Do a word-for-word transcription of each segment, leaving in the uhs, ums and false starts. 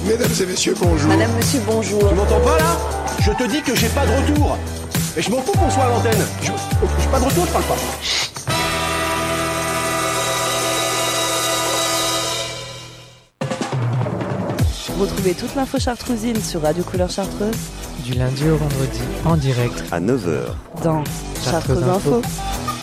Mesdames et messieurs, bonjour. Madame, monsieur, bonjour. Tu m'entends pas là? Je te dis que j'ai pas de retour. Et je m'en fous qu'on soit à l'antenne. Je... J'ai pas de retour, je parle pas. Retrouvez toute l'info chartrousine sur Radio Couleur Chartreuse du lundi au vendredi en direct à neuf heures dans Chartreuse, Chartreuse Info. Info.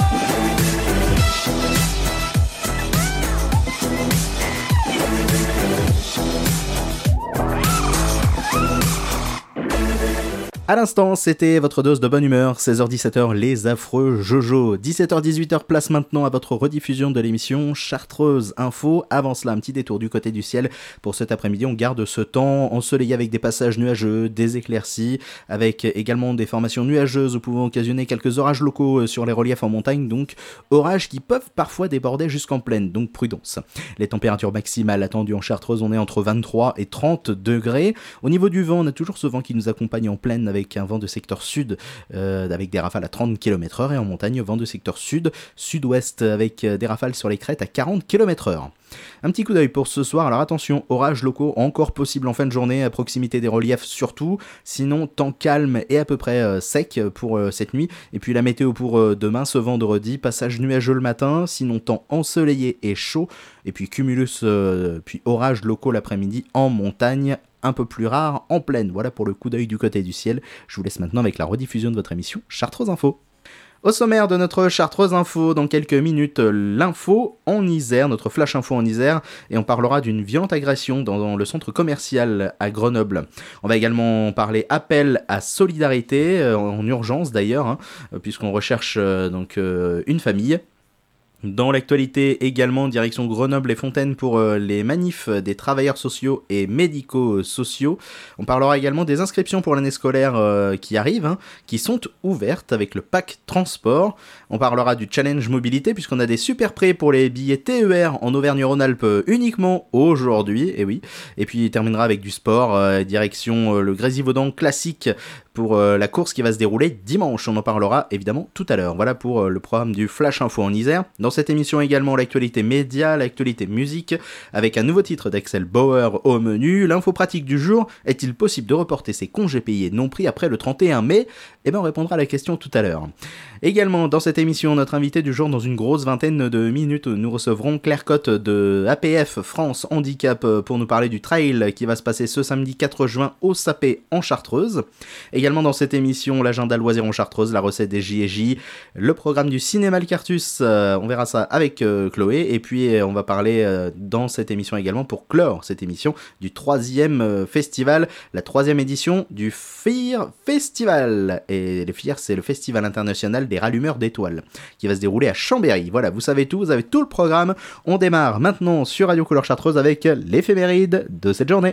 À l'instant, c'était votre dose de bonne humeur, seize heures dix-sept heures, les affreux Jojo. dix-sept heures dix-huit heures, place maintenant à votre rediffusion de l'émission Chartreuse Info. Avant cela, un petit détour du côté du ciel. Pour cet après-midi, on garde ce temps ensoleillé avec des passages nuageux, des éclaircies, avec également des formations nuageuses où pouvant occasionner quelques orages locaux sur les reliefs en montagne, donc orages qui peuvent parfois déborder jusqu'en plaine, donc prudence. Les températures maximales attendues en Chartreuse, on est entre vingt-trois et trente degrés. Au niveau du vent, on a toujours ce vent qui nous accompagne en plaine avec avec un vent de secteur sud euh, avec des rafales à trente kilomètres heure et en montagne vent de secteur sud, sud-ouest avec des rafales sur les crêtes à quarante kilomètres heure. Un petit coup d'œil pour ce soir, alors attention, orages locaux encore possibles en fin de journée à proximité des reliefs surtout, sinon temps calme et à peu près euh, sec pour euh, cette nuit, et puis la météo pour euh, demain, ce vendredi, passage nuageux le matin, sinon temps ensoleillé et chaud, et puis cumulus, euh, puis orages locaux l'après-midi en montagne, un peu plus rare en plaine. Voilà pour le coup d'œil du côté du ciel. Je vous laisse maintenant avec la rediffusion de votre émission Chartreuse Info. Au sommaire de notre Chartreuse Info, dans quelques minutes, l'info en Isère, notre flash info en Isère, et on parlera d'une violente agression dans, dans le centre commercial à Grenoble. On va également parler appel à solidarité, euh, en urgence d'ailleurs, hein, puisqu'on recherche euh, donc euh, une famille. Dans l'actualité également, direction Grenoble et Fontaine pour euh, les manifs des travailleurs sociaux et médico-sociaux. On parlera également des inscriptions pour l'année scolaire euh, qui arrive, hein, qui sont ouvertes avec le pack transport. On parlera du challenge mobilité puisqu'on a des super prêts pour les billets T E R en Auvergne-Rhône-Alpes uniquement aujourd'hui, et oui. Et puis il terminera avec du sport, euh, direction euh, le Grésivaudan classique pour euh, la course qui va se dérouler dimanche. On en parlera évidemment tout à l'heure. Voilà pour euh, le programme du Flash Info en Isère. Dans cette émission également, l'actualité média, l'actualité musique, avec un nouveau titre d'Axel Bauer au menu. L'info pratique du jour, est-il possible de reporter ses congés payés non pris après le trente et un mai ? Eh bien, on répondra à la question tout à l'heure. Également, dans cette émission, notre invité du jour, dans une grosse vingtaine de minutes, nous recevrons Claire Cotte de A P F France Handicap pour nous parler du trail qui va se passer ce samedi quatre juin au Sapé en Chartreuse. Également dans cette émission, l'agenda loisirs en Chartreuse, la recette des J et J, le programme du cinéma Le Cartus, euh, on verra ça avec euh, Chloé, et puis euh, on va parler euh, dans cette émission également, pour clore cette émission, du troisième euh, festival, la troisième édition du F I R Festival. Et le F I R, c'est le Festival international des rallumeurs d'étoiles, qui va se dérouler à Chambéry. Voilà, vous savez tout, vous avez tout le programme. On démarre maintenant sur Radio Couleur Chartreuse avec l'éphéméride de cette journée.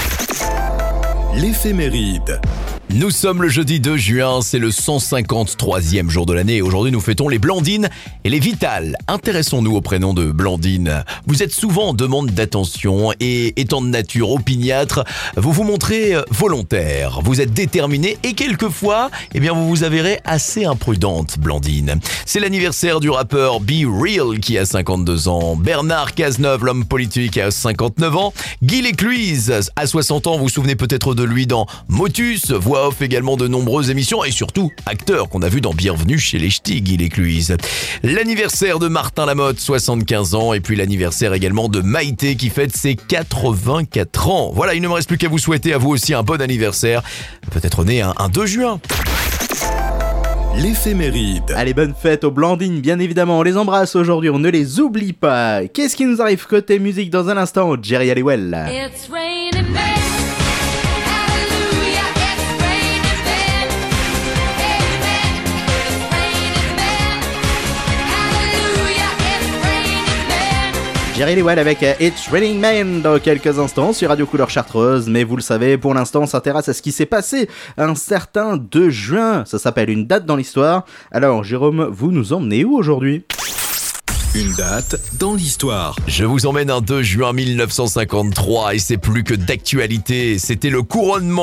L'éphéméride. Nous sommes le jeudi deux juin, c'est le cent cinquante-troisième jour de l'année et aujourd'hui nous fêtons les Blandines et les Vitales. Intéressons-nous au prénom de Blandine. Vous êtes souvent en demande d'attention et étant de nature opiniâtre, vous vous montrez volontaire, vous êtes déterminé et quelquefois, eh bien vous vous avérez assez imprudente, Blandine. C'est l'anniversaire du rappeur Be Real qui a cinquante-deux ans, Bernard Cazeneuve, l'homme politique, a cinquante-neuf ans, Guy Lécluise à soixante ans, vous vous souvenez peut-être de lui dans Motus, voix off également de nombreuses émissions et surtout acteur qu'on a vu dans Bienvenue chez les Ch'tis, Guy Lécluise. L'anniversaire de Martin Lamotte, soixante-quinze ans, et puis l'anniversaire également de Maïté qui fête ses quatre-vingt-quatre ans. Voilà, il ne me reste plus qu'à vous souhaiter à vous aussi un bon anniversaire, peut-être né un, un deux juin. L'éphéméride. Allez, bonne fête aux Blandines, bien évidemment, on les embrasse aujourd'hui, on ne les oublie pas. Qu'est-ce qui nous arrive côté musique dans un instant? Jerry Halliwell. It's raining men. Jerry Halliwell avec It's Raining Men dans quelques instants sur Radio Couleur Chartreuse, mais vous le savez, pour l'instant on s'intéresse à ce qui s'est passé un certain deux juin, ça s'appelle une date dans l'histoire. Alors Jérôme, vous nous emmenez où aujourd'hui ? Une date dans l'histoire. Je vous emmène un deux juin mille neuf cent cinquante-trois et c'est plus que d'actualité, c'était le couronnement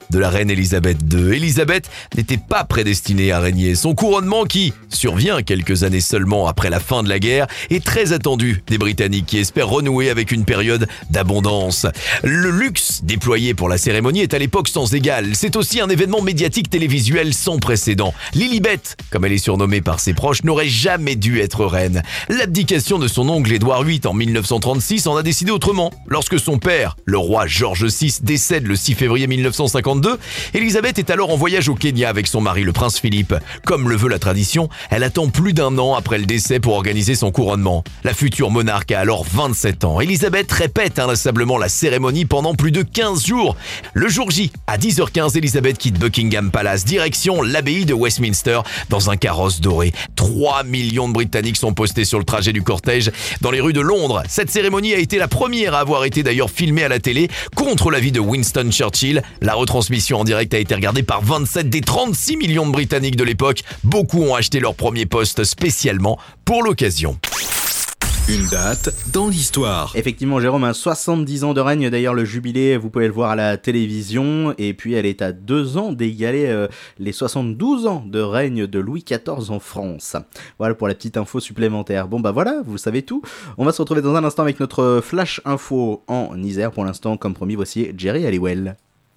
de la reine Elisabeth deux. Elisabeth n'était pas prédestinée à régner. Son couronnement, qui survient quelques années seulement après la fin de la guerre, est très attendu des Britanniques qui espèrent renouer avec une période d'abondance. Le luxe déployé pour la cérémonie est à l'époque sans égal. C'est aussi un événement médiatique télévisuel sans précédent. Lilibet, comme elle est surnommée par ses proches, n'aurait jamais dû être reine. L'abdication de son oncle Édouard huit en mille neuf cent trente-six en a décidé autrement. Lorsque son père, le roi George six, décède le six février mille neuf cent cinquante-deux, Elisabeth est alors en voyage au Kenya avec son mari, le prince Philippe. Comme le veut la tradition, elle attend plus d'un an après le décès pour organiser son couronnement. La future monarque a alors vingt-sept ans. Elisabeth répète inlassablement la cérémonie pendant plus de quinze jours. Le jour J, à dix heures quinze, Elisabeth quitte Buckingham Palace, direction l'abbaye de Westminster, dans un carrosse doré. trois millions de Britanniques sont postés sur le trajet du cortège dans les rues de Londres. Cette cérémonie a été la première à avoir été d'ailleurs filmée à la télé, contre l'avis de Winston Churchill. La retransmission en direct a été regardée par vingt-sept des trente-six millions de Britanniques de l'époque. Beaucoup ont acheté leur premier poste spécialement pour l'occasion. Une date dans l'histoire. Effectivement, Jérôme a soixante-dix ans de règne. D'ailleurs, le jubilé, vous pouvez le voir à la télévision. Et puis, elle est à deux ans d'égaler euh, les soixante-douze ans de règne de Louis quatorze en France. Voilà pour la petite info supplémentaire. Bon, bah voilà, vous savez tout. On va se retrouver dans un instant avec notre flash info en Isère. Pour l'instant, comme promis, voici Jerry Halliwell.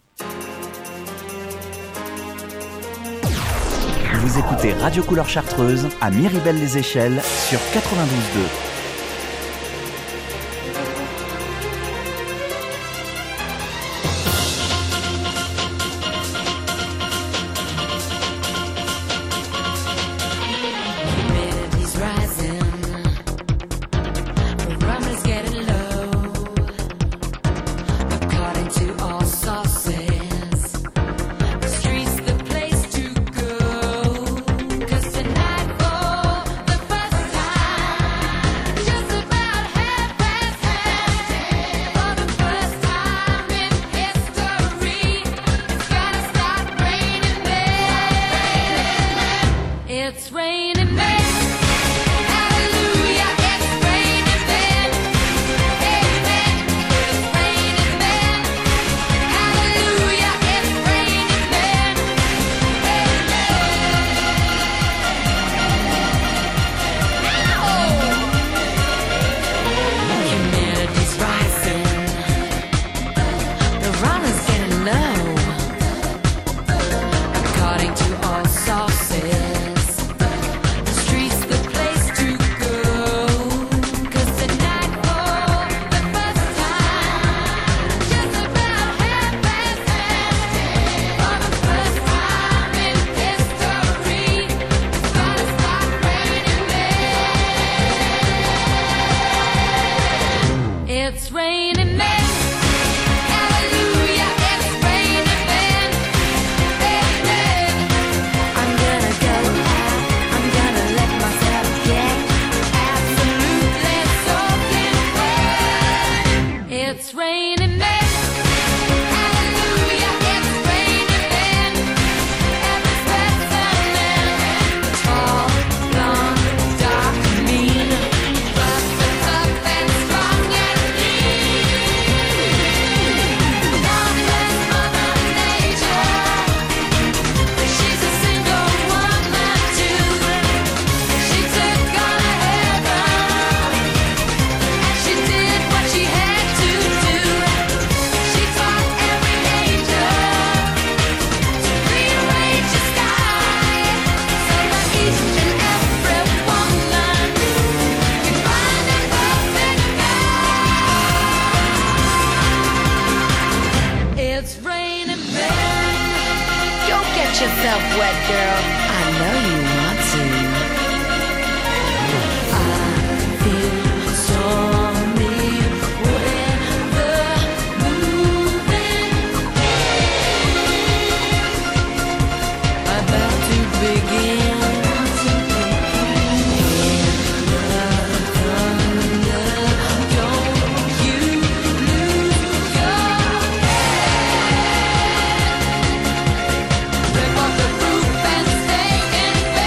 Vous écoutez Radio Couleur Chartreuse à Miribel-les-Échelles sur quatre-vingt-douze deux. yourself wet, girl. I know you want to. I feel stormy weather moving, about to begin. Rip off the roof and stay in bed.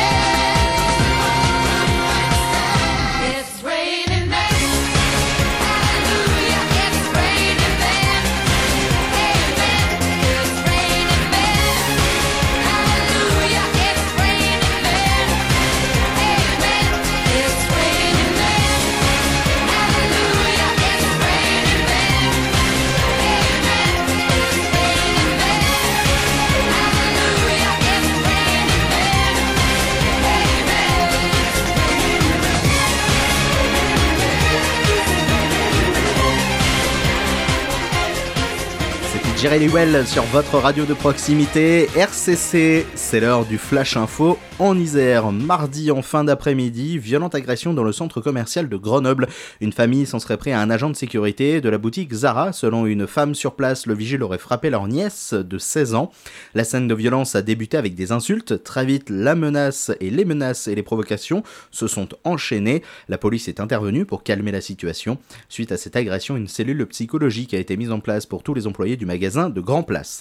Jerry Lee Well sur votre radio de proximité. R C C, c'est l'heure du Flash Info en Isère. Mardi en fin d'après-midi, violente agression dans le centre commercial de Grenoble. Une famille s'en serait pris à un agent de sécurité de la boutique Zara. Selon une femme sur place, le vigile aurait frappé leur nièce de seize ans. La scène de violence a débuté avec des insultes. Très vite, la menace et les menaces et les provocations se sont enchaînées. La police est intervenue pour calmer la situation. Suite à cette agression, une cellule psychologique a été mise en place pour tous les employés du magasin de Grand Place.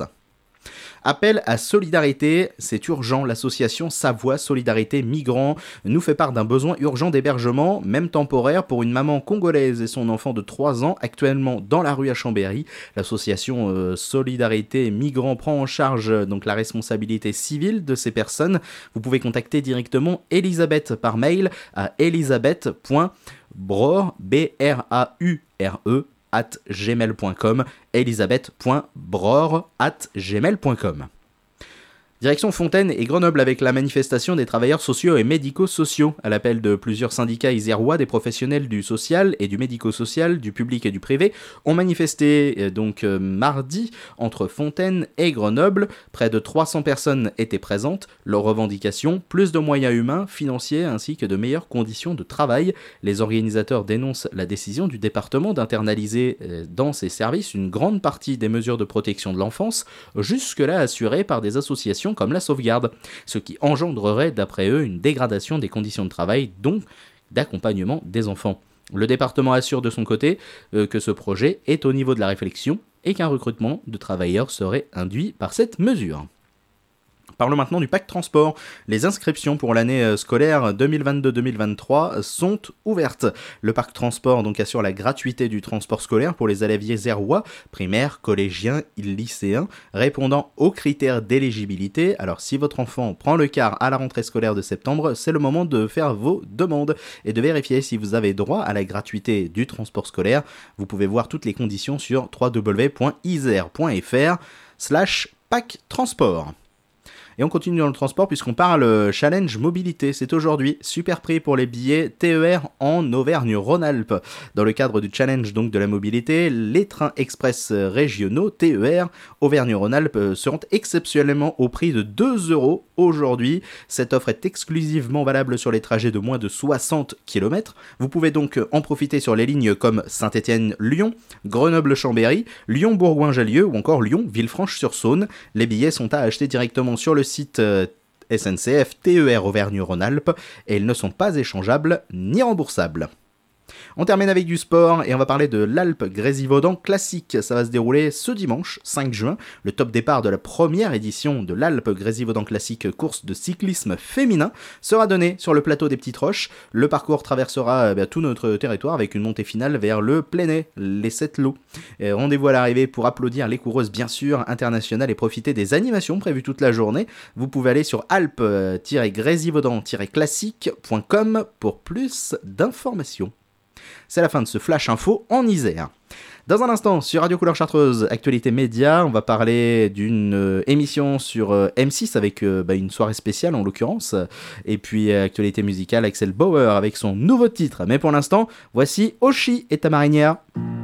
Appel à solidarité, c'est urgent. L'association Savoie Solidarité Migrants nous fait part d'un besoin urgent d'hébergement, même temporaire, pour une maman congolaise et son enfant de trois ans, actuellement dans la rue à Chambéry. L'association euh, Solidarité Migrants prend en charge euh, donc la responsabilité civile de ces personnes. Vous pouvez contacter directement Elisabeth par mail à elisabeth point braure, B R A U R E, at gmail point com, elisabeth point braure at gmail point com. Direction Fontaine et Grenoble avec la manifestation des travailleurs sociaux et médico-sociaux. À l'appel de plusieurs syndicats isérois, des professionnels du social et du médico-social, du public et du privé, ont manifesté donc euh, mardi entre Fontaine et Grenoble. Près de trois cents personnes étaient présentes. Leurs revendications, plus de moyens humains, financiers ainsi que de meilleures conditions de travail. Les organisateurs dénoncent la décision du département d'internaliser euh, dans ses services une grande partie des mesures de protection de l'enfance, jusque-là assurées par des associations comme la Sauvegarde, ce qui engendrerait d'après eux une dégradation des conditions de travail, donc d'accompagnement des enfants. Le département assure de son côté euh, que ce projet est au niveau de la réflexion et qu'un recrutement de travailleurs serait induit par cette mesure. Parlons maintenant du pack transport. Les inscriptions pour l'année scolaire deux mille vingt-deux deux mille vingt-trois sont ouvertes. Le pack transport donc assure la gratuité du transport scolaire pour les élèves isérois, primaires, collégiens, lycéens, répondant aux critères d'éligibilité. Alors si votre enfant prend le car à la rentrée scolaire de septembre, c'est le moment de faire vos demandes et de vérifier si vous avez droit à la gratuité du transport scolaire. Vous pouvez voir toutes les conditions sur w w w point isère point f r slash pack transport. Et on continue dans le transport puisqu'on parle challenge mobilité. C'est aujourd'hui super prix pour les billets T E R en Auvergne-Rhône-Alpes. Dans le cadre du challenge donc de la mobilité, les trains express régionaux T E R Auvergne-Rhône-Alpes seront exceptionnellement au prix de deux euros aujourd'hui. Cette offre est exclusivement valable sur les trajets de moins de soixante kilomètres. Vous pouvez donc en profiter sur les lignes comme Saint-Étienne-Lyon, Grenoble-Chambéry, Lyon-Bourgoin-Jallieu ou encore Lyon-Villefranche-sur-Saône. Les billets sont à acheter directement sur le site euh, S N C F T E R Auvergne-Rhône-Alpes et ils ne sont pas échangeables ni remboursables. On termine avec du sport et on va parler de l'Alpe Grésivaudan Classique. Ça va se dérouler ce dimanche cinq juin, le top départ de la première édition de l'Alpe Grésivaudan Classique, course de cyclisme féminin, sera donné sur le plateau des Petites Roches. Le parcours traversera eh bien, tout notre territoire avec une montée finale vers le Plenay, les sept lots. Et rendez-vous à l'arrivée pour applaudir les coureuses bien sûr internationales et profiter des animations prévues toute la journée. Vous pouvez aller sur alpe tiret grésivaudan tiret classique point com pour plus d'informations. C'est la fin de ce Flash Info en Isère. Dans un instant, sur Radio Couleur Chartreuse, Actualité Média, on va parler d'une euh, émission sur euh, M six avec euh, bah, une soirée spéciale en l'occurrence. Et puis, euh, Actualité musicale, Axel Bauer avec son nouveau titre. Mais pour l'instant, voici Oshi et ta marinière.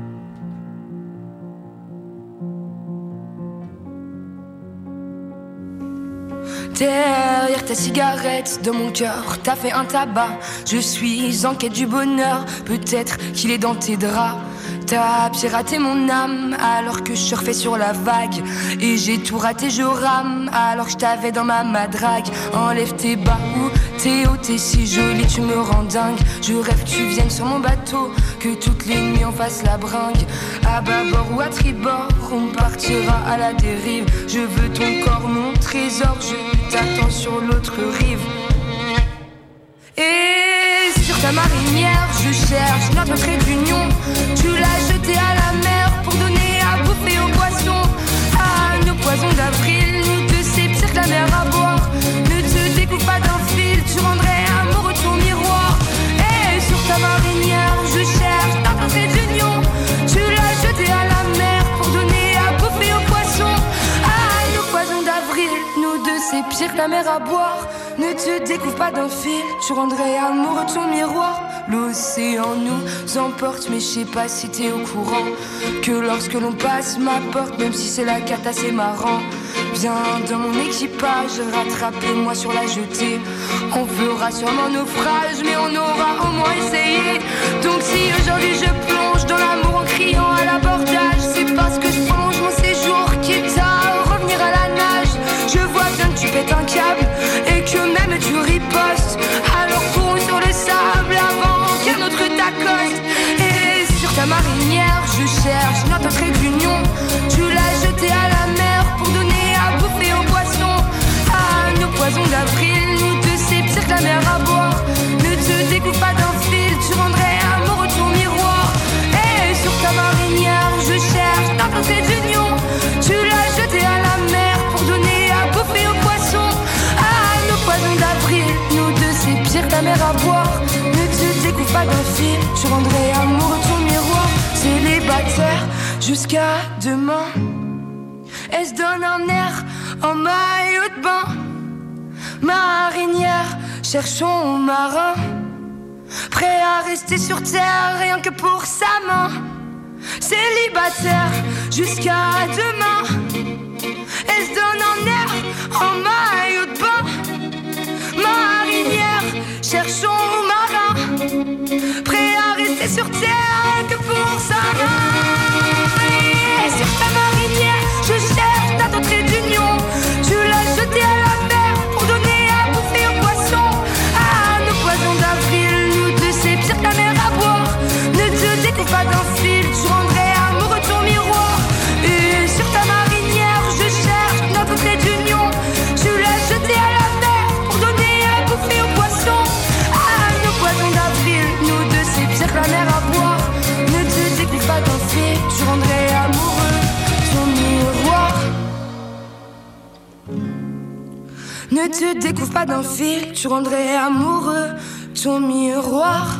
Derrière ta cigarette, de mon cœur, t'as fait un tabac. Je suis en quête du bonheur, peut-être qu'il est dans tes draps. T'as piraté mon âme alors que je surfais sur la vague. Et j'ai tout raté, je rame alors que je t'avais dans ma madrague. Enlève tes bas ou t'es haut, t'es si jolie, tu me rends dingue. Je rêve que tu viennes sur mon bateau, que toutes les nuits on fasse la bringue. À bâbord ou à tribord, on partira à la dérive. Je veux ton corps, mon trésor, je t'attends sur l'autre rive. Et sur ta marinière, je cherche notre trait d'union. Tu l'as jeté à la mer pour donner à bouffer aux poissons. À nos poisons d'avril, nous deux c'est pire que la mer à boire. Ne te découpe pas d'un fil, tu rendrais amoureux ton miroir. Et sur ta marinière, je cherche notre trait d'union. Tu l'as jeté à la mer pour donner à bouffer aux poissons. À nos poisons d'avril, nous deux c'est pire que la mer à boire. Ne te découvre pas d'un fil, tu rendrais amoureux ton miroir. L'océan nous emporte, mais je sais pas si t'es au courant que lorsque l'on passe ma porte, même si c'est la carte assez marrant, viens dans mon équipage, rattrape-moi sur la jetée. On fera sûrement naufrage, mais on aura au moins essayé. Donc si aujourd'hui je plonge dans l'amour en criant à l'abordage, c'est parce que je prolonge mon séjour, quitte à revenir à la nage. Je vois bien que tu pètes un câble et que même tu ripostes. Alors cours sur le sable avant qu'un autre t'accoste. Et sur ta marinière je cherche notre trait d'union. Tu l'as jeté à la mer pour donner à bouffer aux poissons. À nos poisons d'avril, nous deux c'est pire que la mer à boire. Ne te découvre pas d'un fil, tu rendrais amoureux ton miroir. Et sur ta marinière je cherche notre trait d'union. Tu l'as jeté à la mer pour donner à bouffer aux poissons. À nos poisons d'avril, nous deux c'est pire que la mer à boire. Ne te découvre pas d'un fil, tu rendrais amoureux ton miroir. Célibataire jusqu'à demain, elle se donne un air en maillot de bain. Marinière, cherchons marin, prêt à rester sur terre rien que pour sa main. Célibataire jusqu'à demain, elle se donne un air en maillot de bain. Marinière, cherchons marin, prêt à rester sur terre rien que pour sa main. Et sur ta marinière je cherche notre trait d'union. Tu l'as jeté à la mer pour donner à bouffer aux poissons. À nos poisons d'avril, nous deux c'est pire que la mer à boire. Ne te découvre pas d'un fil, tu rendrais amoureux ton miroir. Et sur ta marinière je cherche notre trait d'union. Tu l'as jeté à la mer pour donner à bouffer aux poissons. À nos poisons d'avril, nous deux c'est pire que la mer à boire. Ne te découvre pas d'un fil, tu rendrais amoureux ton miroir. Ne te découvre pas d'un fil, tu rendrais amoureux ton miroir.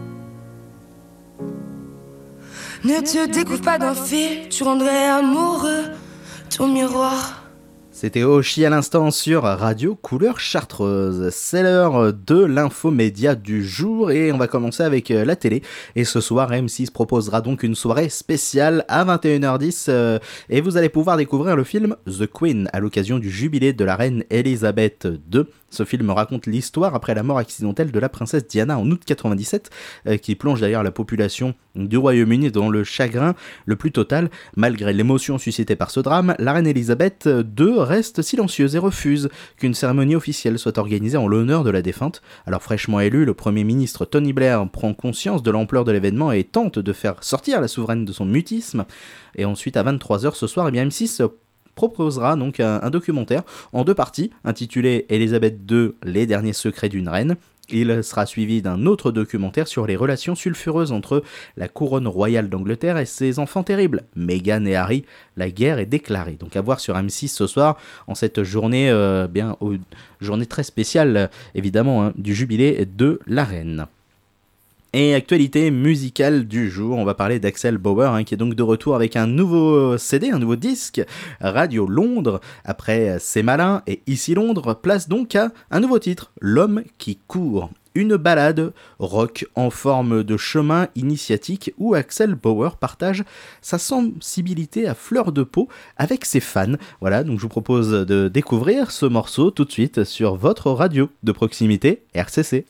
Ne te découvre pas d'un fil, tu rendrais amoureux ton miroir. C'était Oshi à l'instant sur Radio Couleur Chartreuse. C'est l'heure de l'infomédia du jour et on va commencer avec la télé. Et ce soir, M six proposera donc une soirée spéciale à vingt et une heures dix euh, et vous allez pouvoir découvrir le film The Queen à l'occasion du jubilé de la reine Elisabeth deux. Ce film raconte l'histoire après la mort accidentelle de la princesse Diana en août quatre-vingt-dix-sept, euh, qui plonge d'ailleurs la population du Royaume-Uni dans le chagrin le plus total. Malgré l'émotion suscitée par ce drame, la reine Elisabeth deux reste silencieuse et refuse qu'une cérémonie officielle soit organisée en l'honneur de la défunte. Alors fraîchement élu, le Premier ministre Tony Blair prend conscience de l'ampleur de l'événement et tente de faire sortir la souveraine de son mutisme. Et ensuite, à vingt-trois heures ce soir, eh bien M six proposera donc un, un documentaire en deux parties intitulé Elisabeth deux, les derniers secrets d'une reine. Il sera suivi d'un autre documentaire sur les relations sulfureuses entre la couronne royale d'Angleterre et ses enfants terribles, Meghan et Harry. La guerre est déclarée. Donc à voir sur M six ce soir, en cette journée, euh, bien, oh, journée très spéciale, évidemment, hein, du jubilé de la reine. Et actualité musicale du jour, on va parler d'Axel Bauer, hein, qui est donc de retour avec un nouveau C D, un nouveau disque, Radio Londres. Après C'est Malin et Ici Londres, place donc à un nouveau titre, L'homme qui court. Une balade rock en forme de chemin initiatique où Axel Bauer partage sa sensibilité à fleur de peau avec ses fans. Voilà, donc je vous propose de découvrir ce morceau tout de suite sur votre radio de proximité R C C.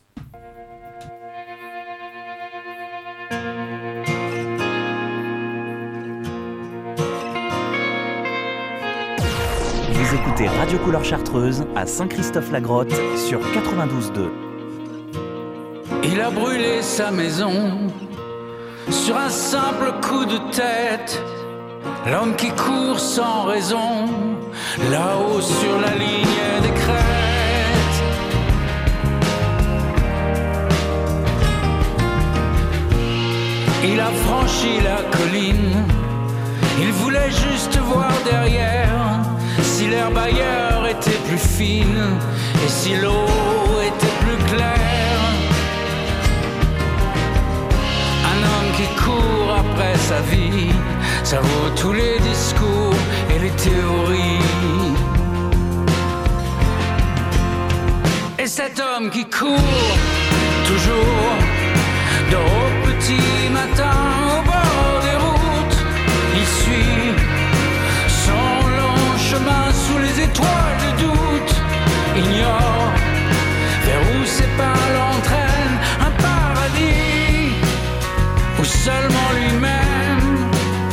Vous écoutez Radio Couleur Chartreuse à Saint-Christophe-la-Grotte sur quatre-vingt-douze deux. Il a brûlé sa maison sur un simple coup de tête. L'homme qui court sans raison, là-haut sur la ligne des crêtes. Il a franchi la colline, il voulait juste voir derrière. Si l'herbe ailleurs était plus fine et si l'eau était plus claire. Un homme qui court après sa vie, ça vaut tous les discours et les théories. Et Et cet homme qui court toujours de au petit matin au bord des routes, il suit son long chemin sous les étoiles de doute, ignore vers où ses pas l'entraînent, un paradis ou seulement lui-même.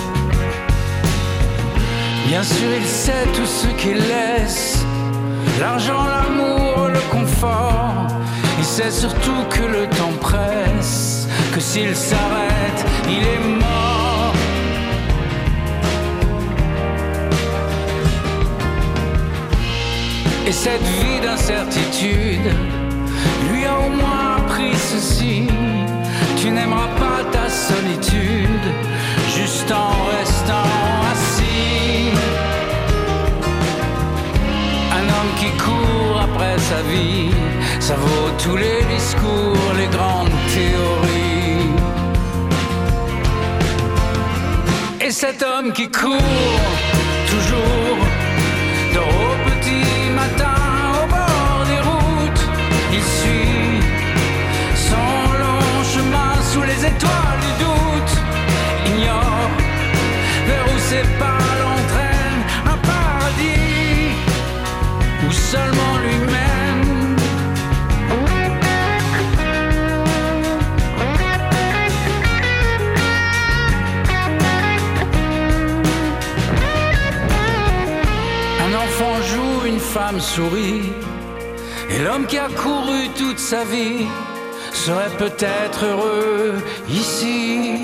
Bien sûr il sait tout ce qu'il laisse, l'argent, l'amour, le confort. Il sait surtout que le temps presse, que s'il s'arrête, il est mort. Et cette vie d'incertitude lui a au moins appris ceci: tu n'aimeras pas ta solitude juste en restant assis. Un homme qui court après sa vie, ça vaut tous les discours, les grandes théories. Et cet homme qui court toujours de au petit matin au bord des routes, il suit son long chemin sous les étoiles du doute, ignore vers où ses pas l'entraînent, un paradis ou seulement lui-même. Un enfant joue, une femme sourit, et l'homme qui a couru toute sa vie serait peut-être heureux ici.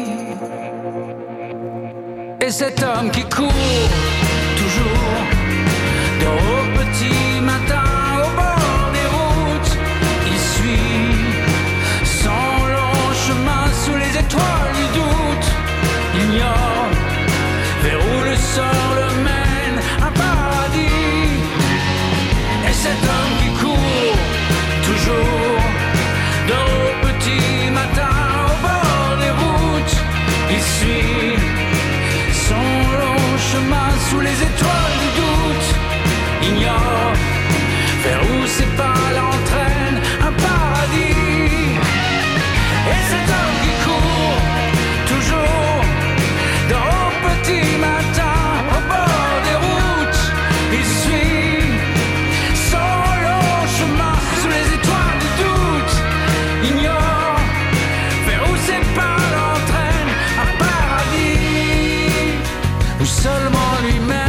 Et cet homme qui court toujours de au petit matin au bord des routes, il suit son long chemin sous les étoiles du doute, ignore vers où le sort le mène, un paradis. Et cet homme qui court toujours de au petit matin au bord des routes, il suit son long chemin sous les étoiles du doute, ignore vers où ses pas l'entraînent, un paradis. Et cet homme qui court toujours de au petit matin au bord des routes, il suit son long chemin sous les étoiles du doute, ignore vers où ses pas l'entraînent, un paradis ou seulement lui-même.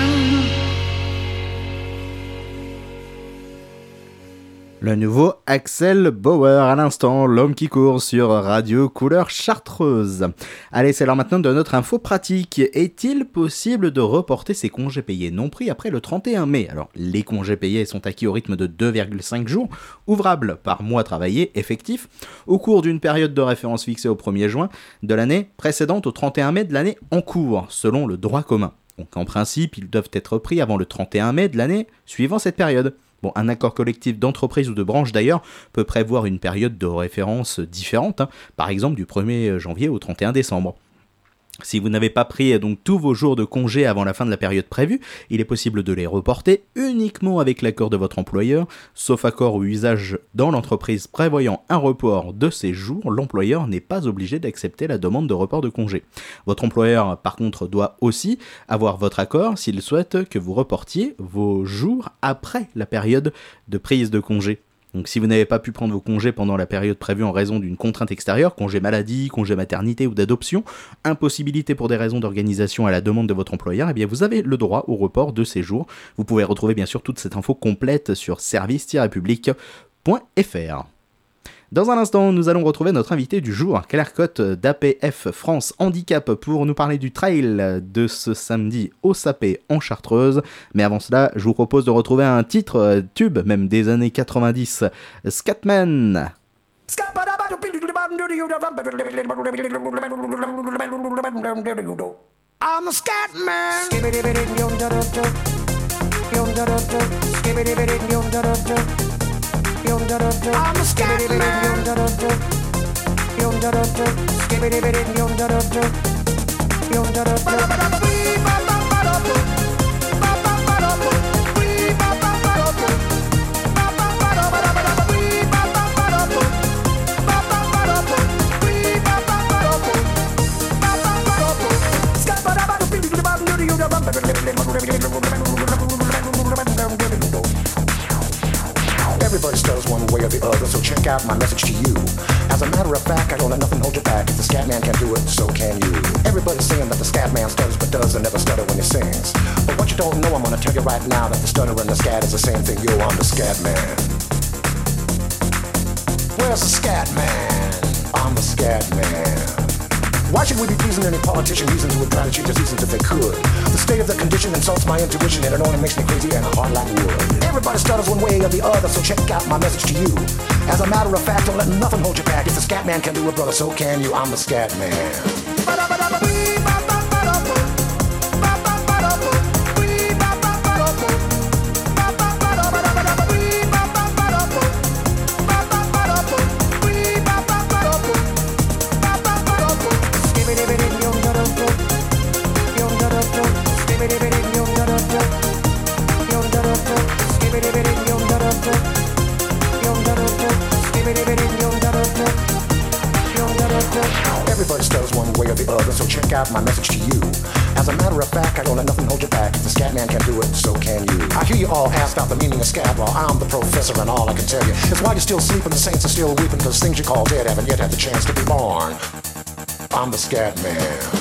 Le nouveau Axel Bauer à l'instant, l'homme qui court sur Radio Couleur Chartreuse. Allez, c'est l'heure maintenant de notre info pratique. Est-il possible de reporter ses congés payés non pris après le trente et un mai? Alors, les congés payés sont acquis au rythme de deux virgule cinq jours, ouvrables par mois travaillé effectif, au cours d'une période de référence fixée au premier juin de l'année précédente au trente et un mai de l'année en cours, selon le droit commun. Donc, en principe, ils doivent être pris avant le trente et un mai de l'année suivant cette période. Bon, un accord collectif d'entreprise ou de branche d'ailleurs peut prévoir une période de référence différente, hein, par exemple du premier janvier au trente et un décembre. Si vous n'avez pas pris donc tous vos jours de congé avant la fin de la période prévue, il est possible de les reporter uniquement avec l'accord de votre employeur, sauf accord ou usage dans l'entreprise prévoyant un report de ces jours, l'employeur n'est pas obligé d'accepter la demande de report de congé. Votre employeur, par contre, doit aussi avoir votre accord s'il souhaite que vous reportiez vos jours après la période de prise de congé. Donc si vous n'avez pas pu prendre vos congés pendant la période prévue en raison d'une contrainte extérieure, congé maladie, congé maternité ou d'adoption, impossibilité pour des raisons d'organisation à la demande de votre employeur, eh bien vous avez le droit au report de ces jours. Vous pouvez retrouver bien sûr toute cette info complète sur service tiret public point f r. Dans un instant, nous allons retrouver notre invité du jour, Claire Cotte d'A P F France Handicap, pour nous parler du trail de ce samedi au Sapé en Chartreuse. Mais avant cela, je vous propose de retrouver un titre tube, même des années quatre-vingt-dix, Scatman. I'm a Scatman. I'm a Scatman. Everybody stutters one way or the other, so check out my message to you. As a matter of fact, I don't let nothing hold you back. If the scat man can do it, so can you. Everybody's saying that the scat man stutters but does and never stutter when he sings. But what you don't know, I'm gonna tell you right now, that the stutter and the scat is the same thing. Yo, I'm the scat man. Where's the scat man? I'm the scat man. Why should we be pleasing any politician reasons who would try to change the seasons if they could? The state of the condition insults my intuition, and it only makes me crazy and hard like wood. Everybody stutters one way or the other, so check out my message to you. As a matter of fact, don't let nothing hold you back. If the scat man can do it, brother, so can you. I'm the scat man. Everybody stutters one way or the other, so check out my message to you. As a matter of fact, I don't let nothing hold you back. If the scat man can do it, so can you. I hear you all ask out the meaning of scat. Well, I'm the professor, and all I can tell you is why you're still sleeping, the saints are still weeping, because things you call dead haven't yet had the chance to be born. I'm the scat man.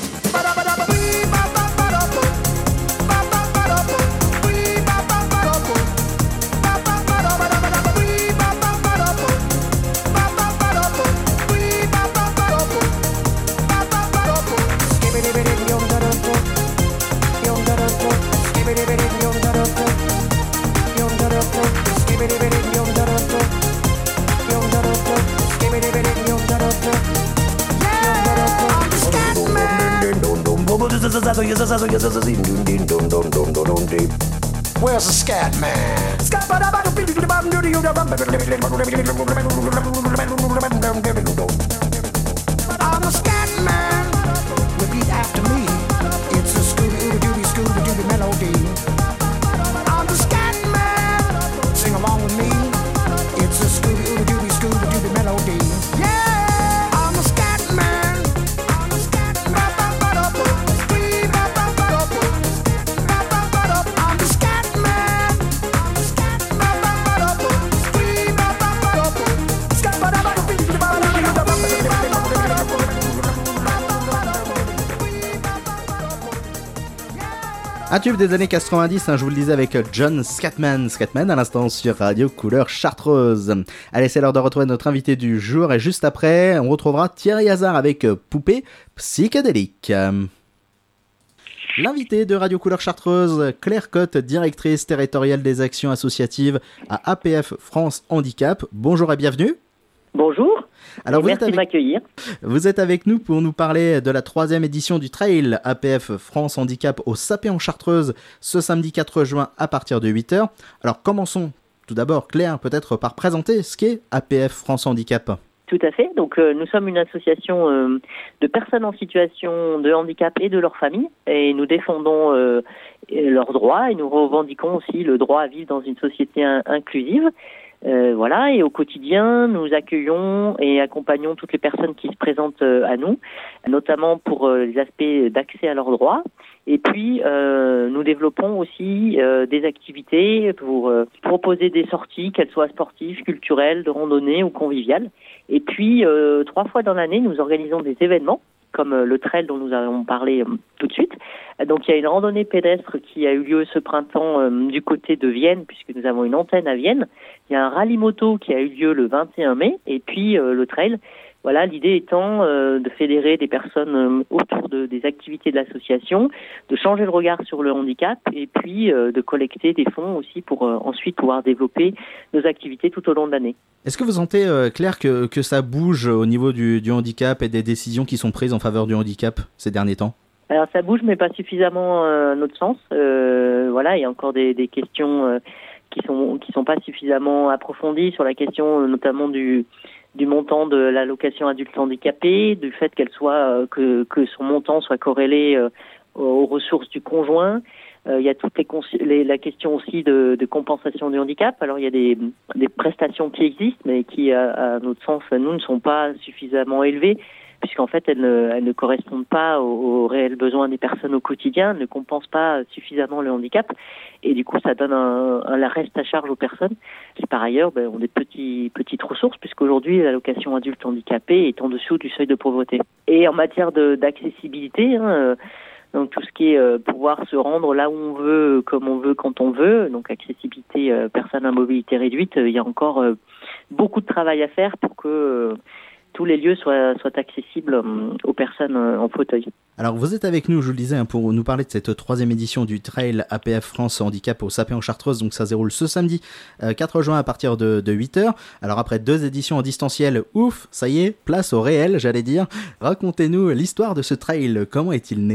Where's the scat man? I'm the scat man. Repeat after me. It's a Scooby-Dooby, Scooby-Dooby melody. I'm the scat man. Sing along with me. It's a Scooby-Dooby, Scooby-Dooby melody. Yeah, I'm the scat man. I'm the scat man. I'm the scat man. I'm the scat Un tube des années quatre-vingt-dix, hein, je vous le disais, avec John Scatman. Scatman à l'instant sur Radio Couleur Chartreuse. Allez, c'est l'heure de retrouver notre invité du jour. Et juste après, on retrouvera Thierry Hazard avec Poupée psychédélique. L'invité de Radio Couleur Chartreuse, Claire Cotte, directrice territoriale des actions associatives à A P F France Handicap. Bonjour et bienvenue. Bonjour. Alors, vous merci êtes avec... de m'accueillir. Vous êtes avec nous pour nous parler de la troisième édition du Trail A P F France Handicap au Sapé en Chartreuse ce samedi quatre juin à partir de huit heures. Alors commençons tout d'abord, Claire, peut-être par présenter ce qu'est A P F France Handicap. Tout à fait. Donc euh, nous sommes une association euh, de personnes en situation de handicap et de leurs familles, et nous défendons euh, leurs droits et nous revendiquons aussi le droit à vivre dans une société in- inclusive. Euh, voilà, et au quotidien, nous accueillons et accompagnons toutes les personnes qui se présentent euh, à nous, notamment pour euh, les aspects d'accès à leurs droits. Et puis, euh, nous développons aussi euh, des activités pour euh, proposer des sorties, qu'elles soient sportives, culturelles, de randonnée ou conviviales. Et puis, euh, trois fois dans l'année, nous organisons des événements, comme euh, le trail dont nous avons parlé euh, tout de suite. Donc, il y a une randonnée pédestre qui a eu lieu ce printemps euh, du côté de Vienne, puisque nous avons une antenne à Vienne. Il y a un rallye moto qui a eu lieu le vingt et un mai, et puis euh, le trail. Voilà, l'idée étant euh, de fédérer des personnes euh, autour de, des activités de l'association, de changer le regard sur le handicap, et puis euh, de collecter des fonds aussi pour euh, ensuite pouvoir développer nos activités tout au long de l'année. Est-ce que vous sentez, euh, Claire, que, que ça bouge au niveau du, du handicap et des décisions qui sont prises en faveur du handicap ces derniers temps ? Alors ça bouge, mais pas suffisamment euh, à notre sens. Euh, voilà, il y a encore des, des questions euh, qui sont qui sont pas suffisamment approfondies sur la question euh, notamment du du montant de l'allocation adulte handicapé, du fait qu'elle soit euh, que que son montant soit corrélé euh, aux ressources du conjoint. Euh, il y a toutes les, cons- les la question aussi de, de compensation du handicap. Alors il y a des des prestations qui existent, mais qui à, à notre sens nous ne sont pas suffisamment élevées. puisqu'en fait, elles ne, elles ne correspondent pas aux, aux réels besoins des personnes au quotidien, ne compensent pas suffisamment le handicap, et du coup, ça donne un, un reste à charge aux personnes qui, par ailleurs, ben, ont des petits, petites ressources, puisqu'aujourd'hui, l'allocation adulte handicapé est en dessous du seuil de pauvreté. Et en matière de, d'accessibilité, hein, euh, donc tout ce qui est euh, pouvoir se rendre là où on veut, comme on veut, quand on veut, donc accessibilité euh, personnes à mobilité réduite, euh, il y a encore euh, beaucoup de travail à faire pour que euh, tous les lieux soient, soient accessibles euh, aux personnes euh, en fauteuil. Alors vous êtes avec nous, je vous le disais, hein, pour nous parler de cette troisième édition du Trail A P F France Handicap au Sapé en Chartreuse, donc ça se déroule ce samedi euh, quatre juin à partir de, de huit heures. Alors après deux éditions en distanciel, ouf, ça y est, place au réel, j'allais dire. Racontez-nous l'histoire de ce trail, comment est-il né ?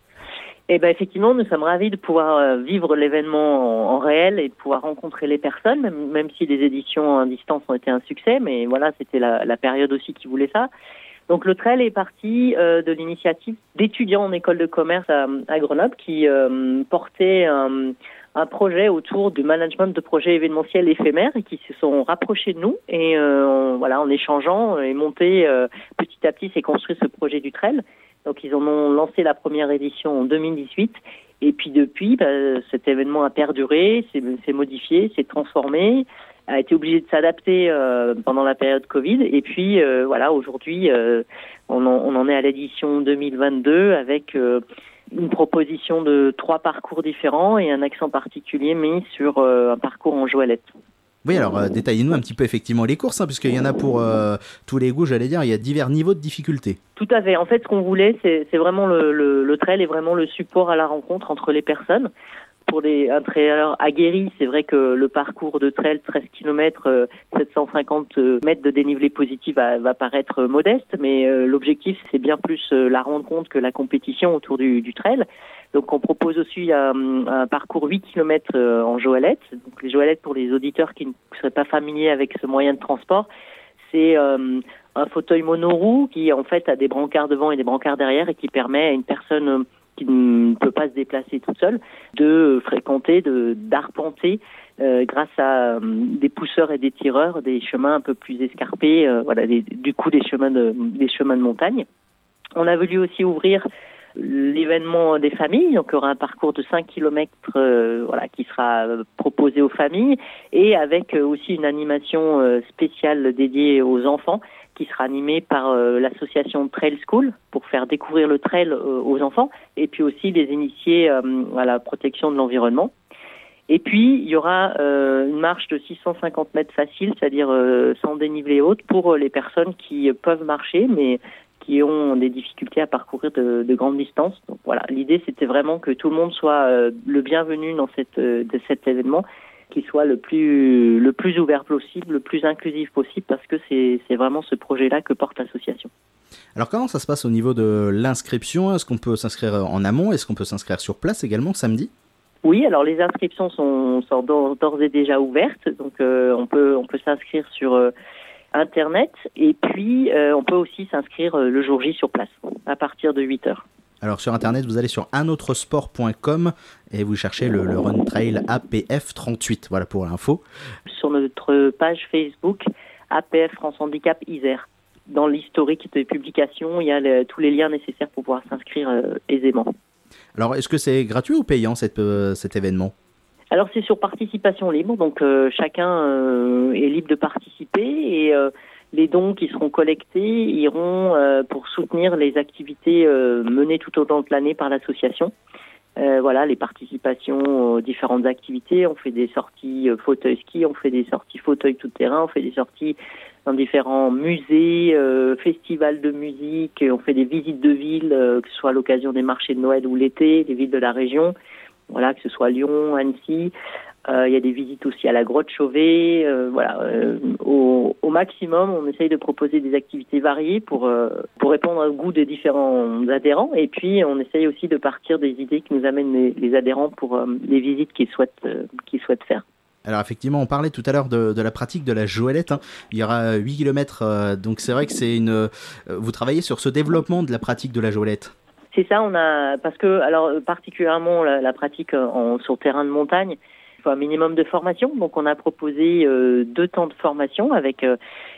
Eh ben effectivement, nous sommes ravis de pouvoir euh, vivre l'événement en, en réel et de pouvoir rencontrer les personnes, même, même si les éditions à distance ont été un succès, mais voilà, c'était la, la période aussi qui voulait ça. Donc le trail est parti euh, de l'initiative d'étudiants en école de commerce à, à Grenoble qui euh, portaient un, un projet autour du management de projets événementiels éphémères et qui se sont rapprochés de nous et euh, on, voilà, en échangeant et monté euh, petit à petit s'est construit ce projet du trail. Donc ils en ont lancé la première édition en deux mille dix-huit et puis depuis, bah, cet événement a perduré, s'est, s'est modifié, s'est transformé, a été obligé de s'adapter euh, pendant la période Covid et puis euh, voilà, aujourd'hui euh, on, en, on en est à l'édition deux mille vingt-deux avec euh, une proposition de trois parcours différents et un accent particulier mis sur euh, un parcours en joëlette. Oui, alors euh, détaillez-nous un petit peu effectivement les courses, hein, puisqu'il y en a pour euh, tous les goûts, j'allais dire, il y a divers niveaux de difficulté. Tout à fait. En fait, ce qu'on voulait, c'est, c'est vraiment le, le, le trail est vraiment le support à la rencontre entre les personnes. Pour les, un traileur aguerri, c'est vrai que le parcours de trail, treize kilomètres, euh, sept cent cinquante mètres de dénivelé positif va, va paraître modeste, mais euh, l'objectif, c'est bien plus euh, la rencontre que la compétition autour du, du trail. Donc on propose aussi un, un parcours huit kilomètres euh, en joëlette. Donc les joëlettes, pour les auditeurs qui ne seraient pas familiers avec ce moyen de transport, c'est euh, un fauteuil monoroue qui en fait a des brancards devant et des brancards derrière et qui permet à une personne euh, qui ne peut pas se déplacer toute seule de fréquenter, de d'arpenter euh, grâce à euh, des pousseurs et des tireurs des chemins un peu plus escarpés, euh, voilà, des, du coup des chemins de des chemins de montagne. On a voulu aussi ouvrir l'événement des familles, donc il y aura un parcours de cinq kilomètres euh, voilà, qui sera proposé aux familles et avec euh, aussi une animation euh, spéciale dédiée aux enfants qui sera animée par euh, l'association Trail School pour faire découvrir le trail euh, aux enfants et puis aussi les initier euh, à la protection de l'environnement. Et puis, il y aura euh, une marche de six cent cinquante mètres facile, c'est-à-dire euh, sans dénivelé haute pour les personnes qui peuvent marcher, mais qui ont des difficultés à parcourir de, de grandes distances. Donc voilà, l'idée c'était vraiment que tout le monde soit euh, le bienvenu dans cette, euh, de cet événement, qu'il soit le plus le plus ouvert possible, le plus inclusif possible, parce que c'est c'est vraiment ce projet-là que porte l'association. Alors comment ça se passe au niveau de l'inscription ? Est-ce qu'on peut s'inscrire en amont ? Est-ce qu'on peut s'inscrire sur place également samedi ? Oui, alors les inscriptions sont, sont d'ores, d'ores et déjà ouvertes, donc euh, on peut on peut s'inscrire sur euh, Internet et puis euh, on peut aussi s'inscrire euh, le jour J sur place à partir de huit heures. Alors sur Internet, vous allez sur un autre sport point com et vous cherchez le, le Run Trail A P F trente-huit, voilà pour l'info. Sur notre page Facebook A P F France Handicap Isère. Dans l'historique de publication, il y a le, tous les liens nécessaires pour pouvoir s'inscrire euh, aisément. Alors est-ce que c'est gratuit ou payant cette, euh, cet événement ? Alors c'est sur participation libre, donc euh, chacun euh, est libre de participer et euh, les dons qui seront collectés iront euh, pour soutenir les activités euh, menées tout au long de l'année par l'association. Euh, voilà, les participations aux différentes activités, on fait des sorties euh, fauteuil ski, on fait des sorties fauteuil tout terrain, on fait des sorties dans différents musées, euh, festivals de musique, on fait des visites de villes, euh, que ce soit à l'occasion des marchés de Noël ou l'été, des villes de la région. Voilà, que ce soit Lyon, Annecy, euh, il y a des visites aussi à la grotte Chauvet. Euh, voilà, euh, au, au maximum, on essaye de proposer des activités variées pour euh, pour répondre au goût des différents adhérents. Et puis, on essaye aussi de partir des idées qui nous amènent les, les adhérents pour euh, les visites qu'ils souhaitent euh, qu'ils souhaitent faire. Alors effectivement, on parlait tout à l'heure de, de la pratique de la joëlette. Hein. Il y aura huit kilomètres, euh, donc c'est vrai que c'est une. Euh, vous travaillez sur ce développement de la pratique de la joëlette. C'est ça, on a parce que alors particulièrement la, la pratique en, sur terrain de montagne, il faut un minimum de formation. Donc on a proposé euh, deux temps de formation avec euh,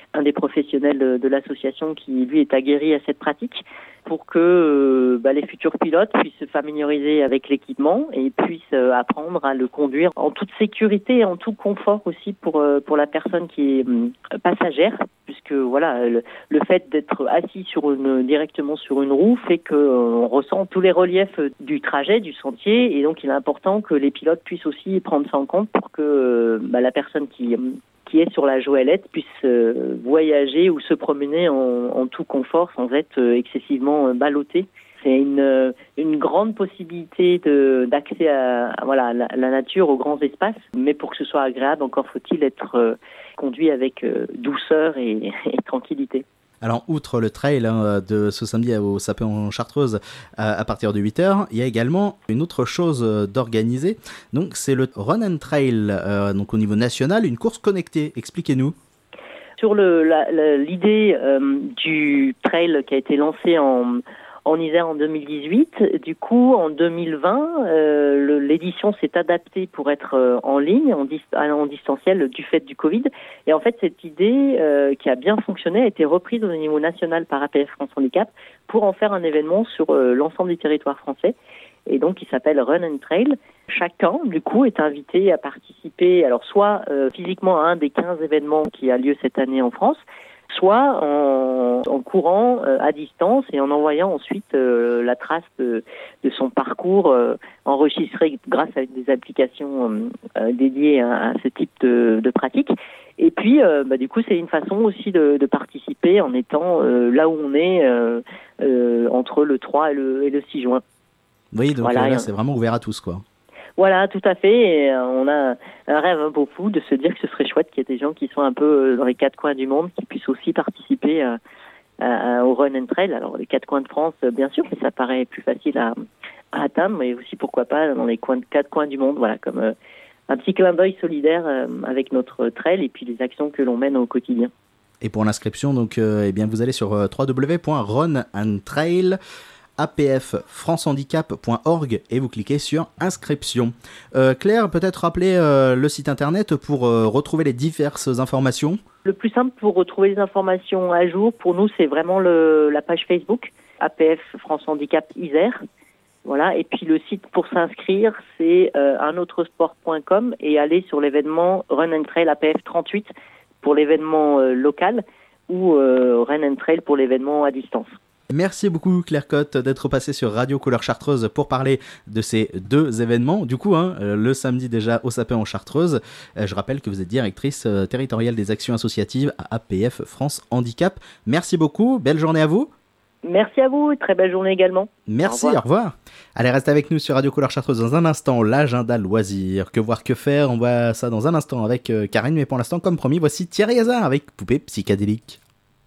un des professionnels de, de l'association qui, lui, est aguerri à cette pratique, pour que euh, bah, les futurs pilotes puissent se familiariser avec l'équipement et puissent euh, apprendre à le conduire en toute sécurité et en tout confort aussi pour euh, pour la personne qui est euh, passagère, puisque voilà, le, le fait d'être assis sur une directement sur une roue fait que euh, on ressent tous les reliefs du trajet, du sentier, et donc il est important que les pilotes puissent aussi prendre ça en compte pour que euh, bah, la personne qui qui est sur la joëlette puisse euh, voyager ou se promener en, en tout confort sans être euh, excessivement euh, ballotté. C'est une, euh, une grande possibilité de, d'accès à, à voilà, la, la nature, aux grands espaces, mais pour que ce soit agréable, encore faut-il être euh, conduit avec euh, douceur et, et tranquillité. Alors, outre le trail hein, de ce samedi au Sapin en Chartreuse à, à partir de huit heures, il y a également une autre chose d'organiser. Donc, c'est le Run and Trail, euh, donc au niveau national, une course connectée. Expliquez-nous. Sur le, la, la, l'idée euh, du trail qui a été lancé en... en Isère en deux mille dix-huit. Du coup, en deux mille vingt, euh, le, l'édition s'est adaptée pour être euh, en ligne, en, dis- en distanciel du fait du Covid. Et en fait, cette idée euh, qui a bien fonctionné a été reprise au niveau national par A P F France Handicap pour en faire un événement sur euh, l'ensemble du territoire français. Et donc, il s'appelle Run and Trail. Chacun, du coup, est invité à participer, alors soit euh, physiquement à un des quinze événements qui a lieu cette année en France, soit en, en courant euh, à distance et en envoyant ensuite euh, la trace de, de son parcours euh, enregistré grâce à des applications euh, dédiées à, à ce type de, de pratique. Et puis, euh, bah, du coup, c'est une façon aussi de, de participer en étant euh, là où on est euh, euh, entre le trois et le, et le six juin. Oui, donc voilà, euh, là, c'est vraiment ouvert à tous, quoi. Voilà, tout à fait. Et euh, on a un rêve un peu fou de se dire que ce serait chouette qu'il y ait des gens qui sont un peu euh, dans les quatre coins du monde, qui puissent aussi participer euh, à, au Run and Trail. Alors, les quatre coins de France, euh, bien sûr, mais ça paraît plus facile à, à atteindre, mais aussi, pourquoi pas, dans les coins, quatre coins du monde, voilà, comme euh, un petit clin d'œil solidaire euh, avec notre trail et puis les actions que l'on mène au quotidien. Et pour l'inscription, donc, euh, eh bien, vous allez sur euh, w w w point run and trail a p f france handicap point org et vous cliquez sur inscription. Euh, Claire, peut-être rappeler euh, le site internet pour euh, retrouver les diverses informations. Le plus simple pour retrouver les informations à jour, pour nous, c'est vraiment le, la page Facebook A P F France Handicap Isère. Voilà. Et puis le site pour s'inscrire, c'est euh, un autre sport point com et aller sur l'événement Run and Trail A P F trente-huit pour l'événement euh, local ou euh, Run and Trail pour l'événement à distance. Merci beaucoup Claire Cotte d'être passée sur Radio Couleur Chartreuse pour parler de ces deux événements. Du coup, hein, le samedi déjà au Sapin en Chartreuse. Je rappelle que vous êtes directrice territoriale des actions associatives à A P F France Handicap. Merci beaucoup, belle journée à vous. Merci à vous, très belle journée également. Merci, au revoir. au revoir. Allez, restez avec nous sur Radio Couleur Chartreuse dans un instant, l'agenda loisirs. Que voir, que faire, on voit ça dans un instant avec euh, Karine, mais pour l'instant, comme promis, voici Thierry Hazard avec Poupée Psychédélique.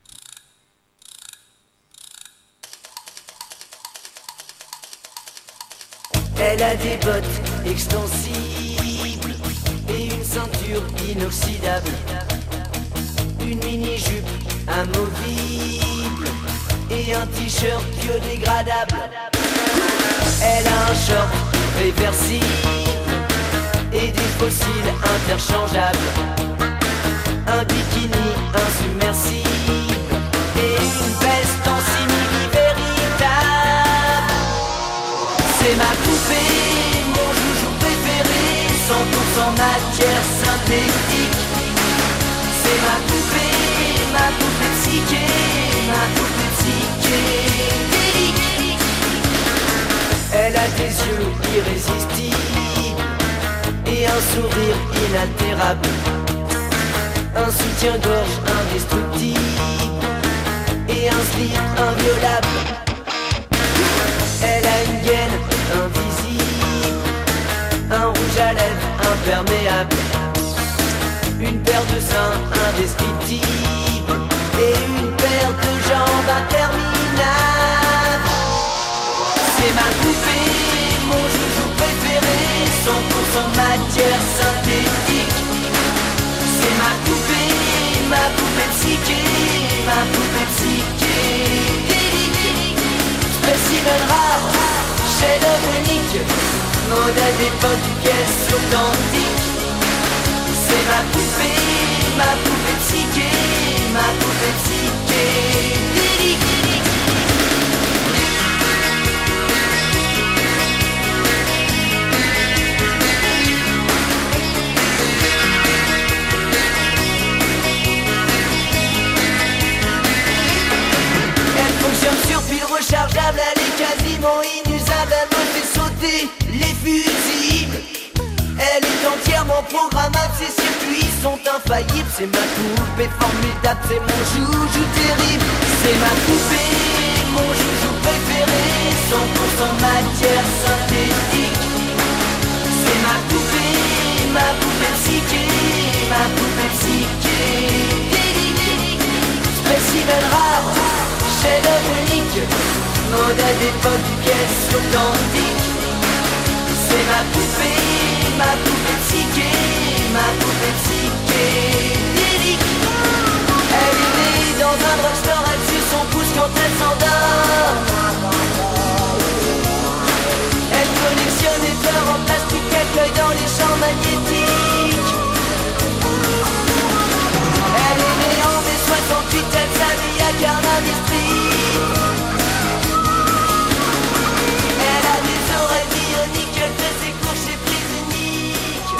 Elle a des bottes extensibles et une ceinture inoxydable, une mini-jupe amovible et un t-shirt biodégradable. Elle a un short réversible et des fossiles interchangeables, un bikini insubmersible et une veste en simili véritable. C'est ma poupée, mon joujou préféré, cent pour cent matière synthétique. C'est ma poupée, ma poupée psyché, ma poupée psychédélique. Elle a des yeux irrésistibles et un sourire inaltérable, un soutien-gorge indestructible et un slip inviolable. Elle a une gaine invisible, un rouge à lèvres imperméable, une paire de seins indescriptibles et une paire de jambes interminables. C'est ma poupée, mon joujou préféré, cent pour cent matière synthétique. C'est ma poupée, ma poupée psyché, ma poupée psychédélique. Spécimen rare, chef-d'œuvre unique, modèle d'époque, pièce authentique. C'est ma poupée, ma poupée psyché, ma poupée psyché. Sur pile rechargeable, elle est quasiment inusable. Elle me fait sauter les fusibles. Elle est entièrement programmable, ses circuits sont infaillibles. C'est ma poupée formidable, c'est mon joujou terrible. C'est ma poupée, mon joujou préféré, cent pour cent matière synthétique. C'est ma poupée, ma poupée psyché, ma poupée psyché. Spécimen rare, chef-d'œuvre unique, modèle d'époque, pièce authentique. C'est ma poupée, ma poupée psyché, ma poupée psyché. Elle est née dans un drugstore, elle suit son pouce quand elle s'endort. Elle collectionne les fleurs en plastique, elle cueille dans les champs magnétiques. Elle est née en mai soixante-huit, elle s'habille à Carnaby Street. Elle a des oreilles bioniques, elle fait ses cours chez Prise Unique.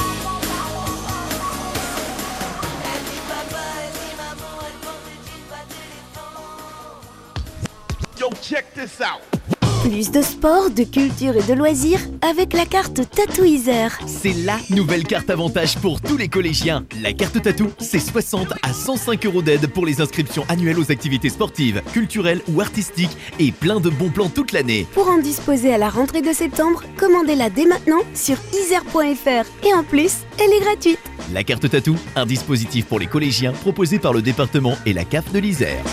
Elle dit papa, elle dit maman, elle porte des jeans pas d'éléphant. Yo, check this out. Plus de sport, de culture et de loisirs avec la carte Tatouiser. C'est la nouvelle carte avantage pour tous les collégiens. La carte Tatou, c'est soixante à cent cinq euros d'aide pour les inscriptions annuelles aux activités sportives, culturelles ou artistiques et plein de bons plans toute l'année. Pour en disposer à la rentrée de septembre, commandez-la dès maintenant sur iser point f r. Et en plus, elle est gratuite. La carte Tatou, un dispositif pour les collégiens proposé par le département et la C A F de l'Isère.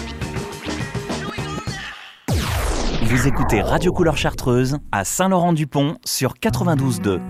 Vous écoutez Radio Couleur Chartreuse à Saint-Laurent-du-Pont sur quatre-vingt-douze deux.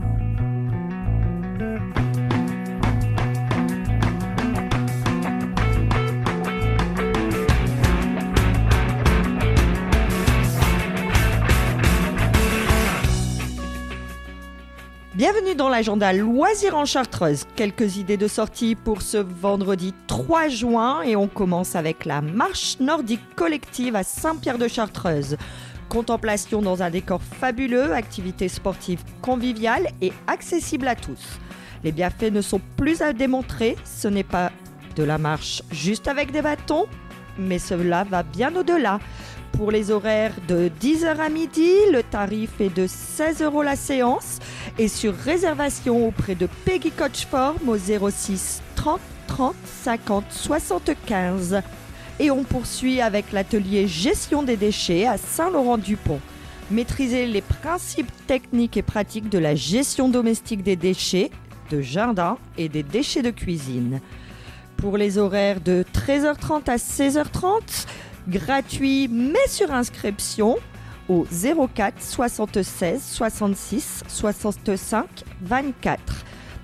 Bienvenue dans l'agenda Loisirs en Chartreuse. Quelques idées de sortie pour ce vendredi trois juin et on commence avec la marche nordique collective à Saint-Pierre-de-Chartreuse. Contemplation dans un décor fabuleux, activité sportive conviviale et accessible à tous. Les bienfaits ne sont plus à démontrer, ce n'est pas de la marche juste avec des bâtons, mais cela va bien au-delà. Pour les horaires de dix heures à midi, le tarif est de seize euros la séance et sur réservation auprès de Peggy Coach Form au zéro six trente trente cinquante soixante-quinze. Et on poursuit avec l'atelier gestion des déchets à Saint-Laurent-du-Pont. Maîtriser les principes techniques et pratiques de la gestion domestique des déchets de jardin et des déchets de cuisine. Pour les horaires de treize heures trente à seize heures trente, gratuit mais sur inscription au zéro quatre soixante-seize soixante-six soixante-cinq vingt-quatre.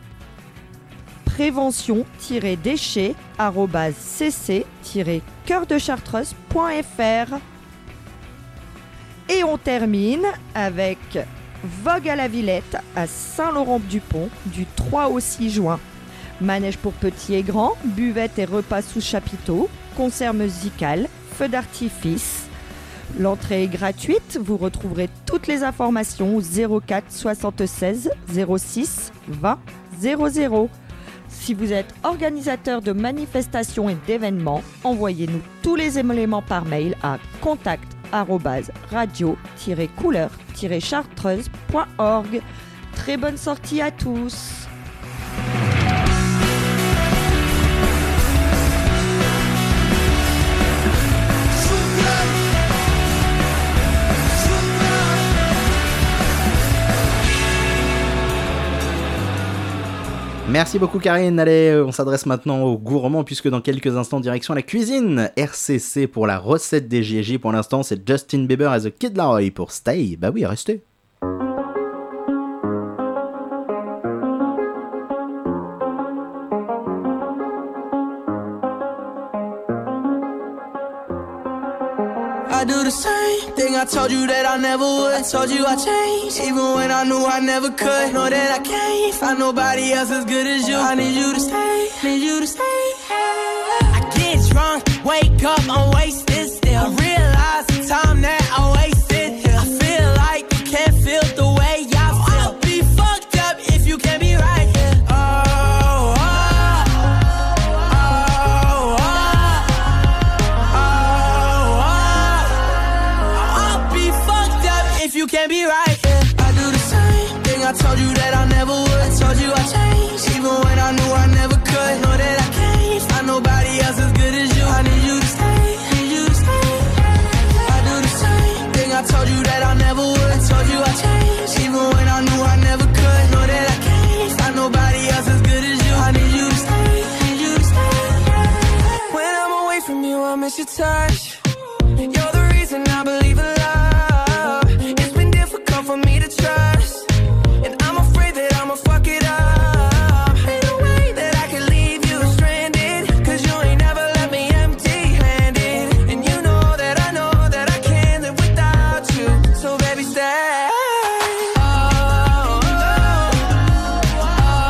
prévention-déchets arobase c c tiret cœur de chartreuse point f r. Et on termine avec Vogue à la Villette à Saint-Laurent-du-Pont du trois au six juin. Manège pour petits et grands, buvette et repas sous chapiteau, concert musical, feu d'artifice. L'entrée est gratuite, vous retrouverez toutes les informations au zéro quatre soixante-seize zéro six vingt zéro zéro. Si vous êtes organisateur de manifestations et d'événements, envoyez-nous tous les éléments par mail à contact arobase radio tiret couleur tiret chartreuse point org. Très bonne sortie à tous. Merci beaucoup Karine. Allez, on s'adresse maintenant aux gourmands puisque dans quelques instants direction la cuisine. R C C pour la recette des J J. Pour l'instant c'est Justin Bieber as a Kid Laroi pour Stay. Bah oui, restez. I do the same thing I told you that I never would. I told you I changed, even when I knew I never could. Know that I can't find nobody else as good as you. I need you to stay, need you to stay. I get drunk Wake up, I'm wasted still. I realize the time that I wasted here. I feel like you can't feel the way I feel. I'll be fucked up if you can't be right here. Oh, oh, oh, oh, oh, oh. I'll be fucked up if you can't be right here. I do the same thing I told you that I never would. I told you I changed, even when I knew I never could. Know that I can't find nobody else as good as you. I need you to stay, need you to stay. I do the same thing I told you that I never would. I told you I changed, even when I knew I never could. Know that I can't find nobody else as good as you. I need you to stay, need you to stay. When I'm away from you, I miss your touch. You're the reason I believe in love. It's been difficult for me to trust, and I'm afraid that I'ma fuck it up. Ain't no way that I can leave you stranded, cause you ain't never left me empty-handed. And you know that I know that I can't live without you. So baby, stay. Oh, oh, oh,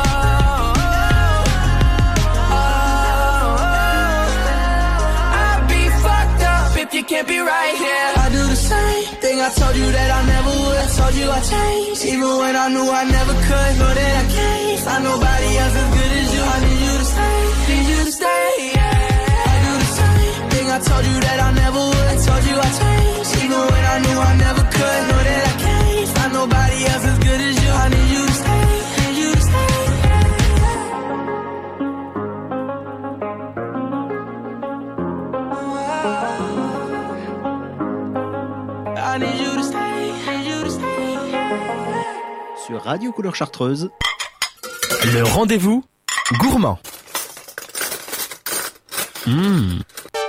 oh, oh. I'd be fucked up if you can't be right here. I do the same thing I told you that I never would. I told you I changed, even when I knew I never could. Know that I can't find nobody else as good as you. I need you to stay, need you to stay. Yeah. I do the same thing I told you that I never would. I told you I changed, even when I knew I never could. Know that I can't find nobody else as good as you. I need you to stay, need you to stay. I need you to stay, need you to stay. Sur Radio Couleur Chartreuse, Le rendez-vous gourmand. Mmh.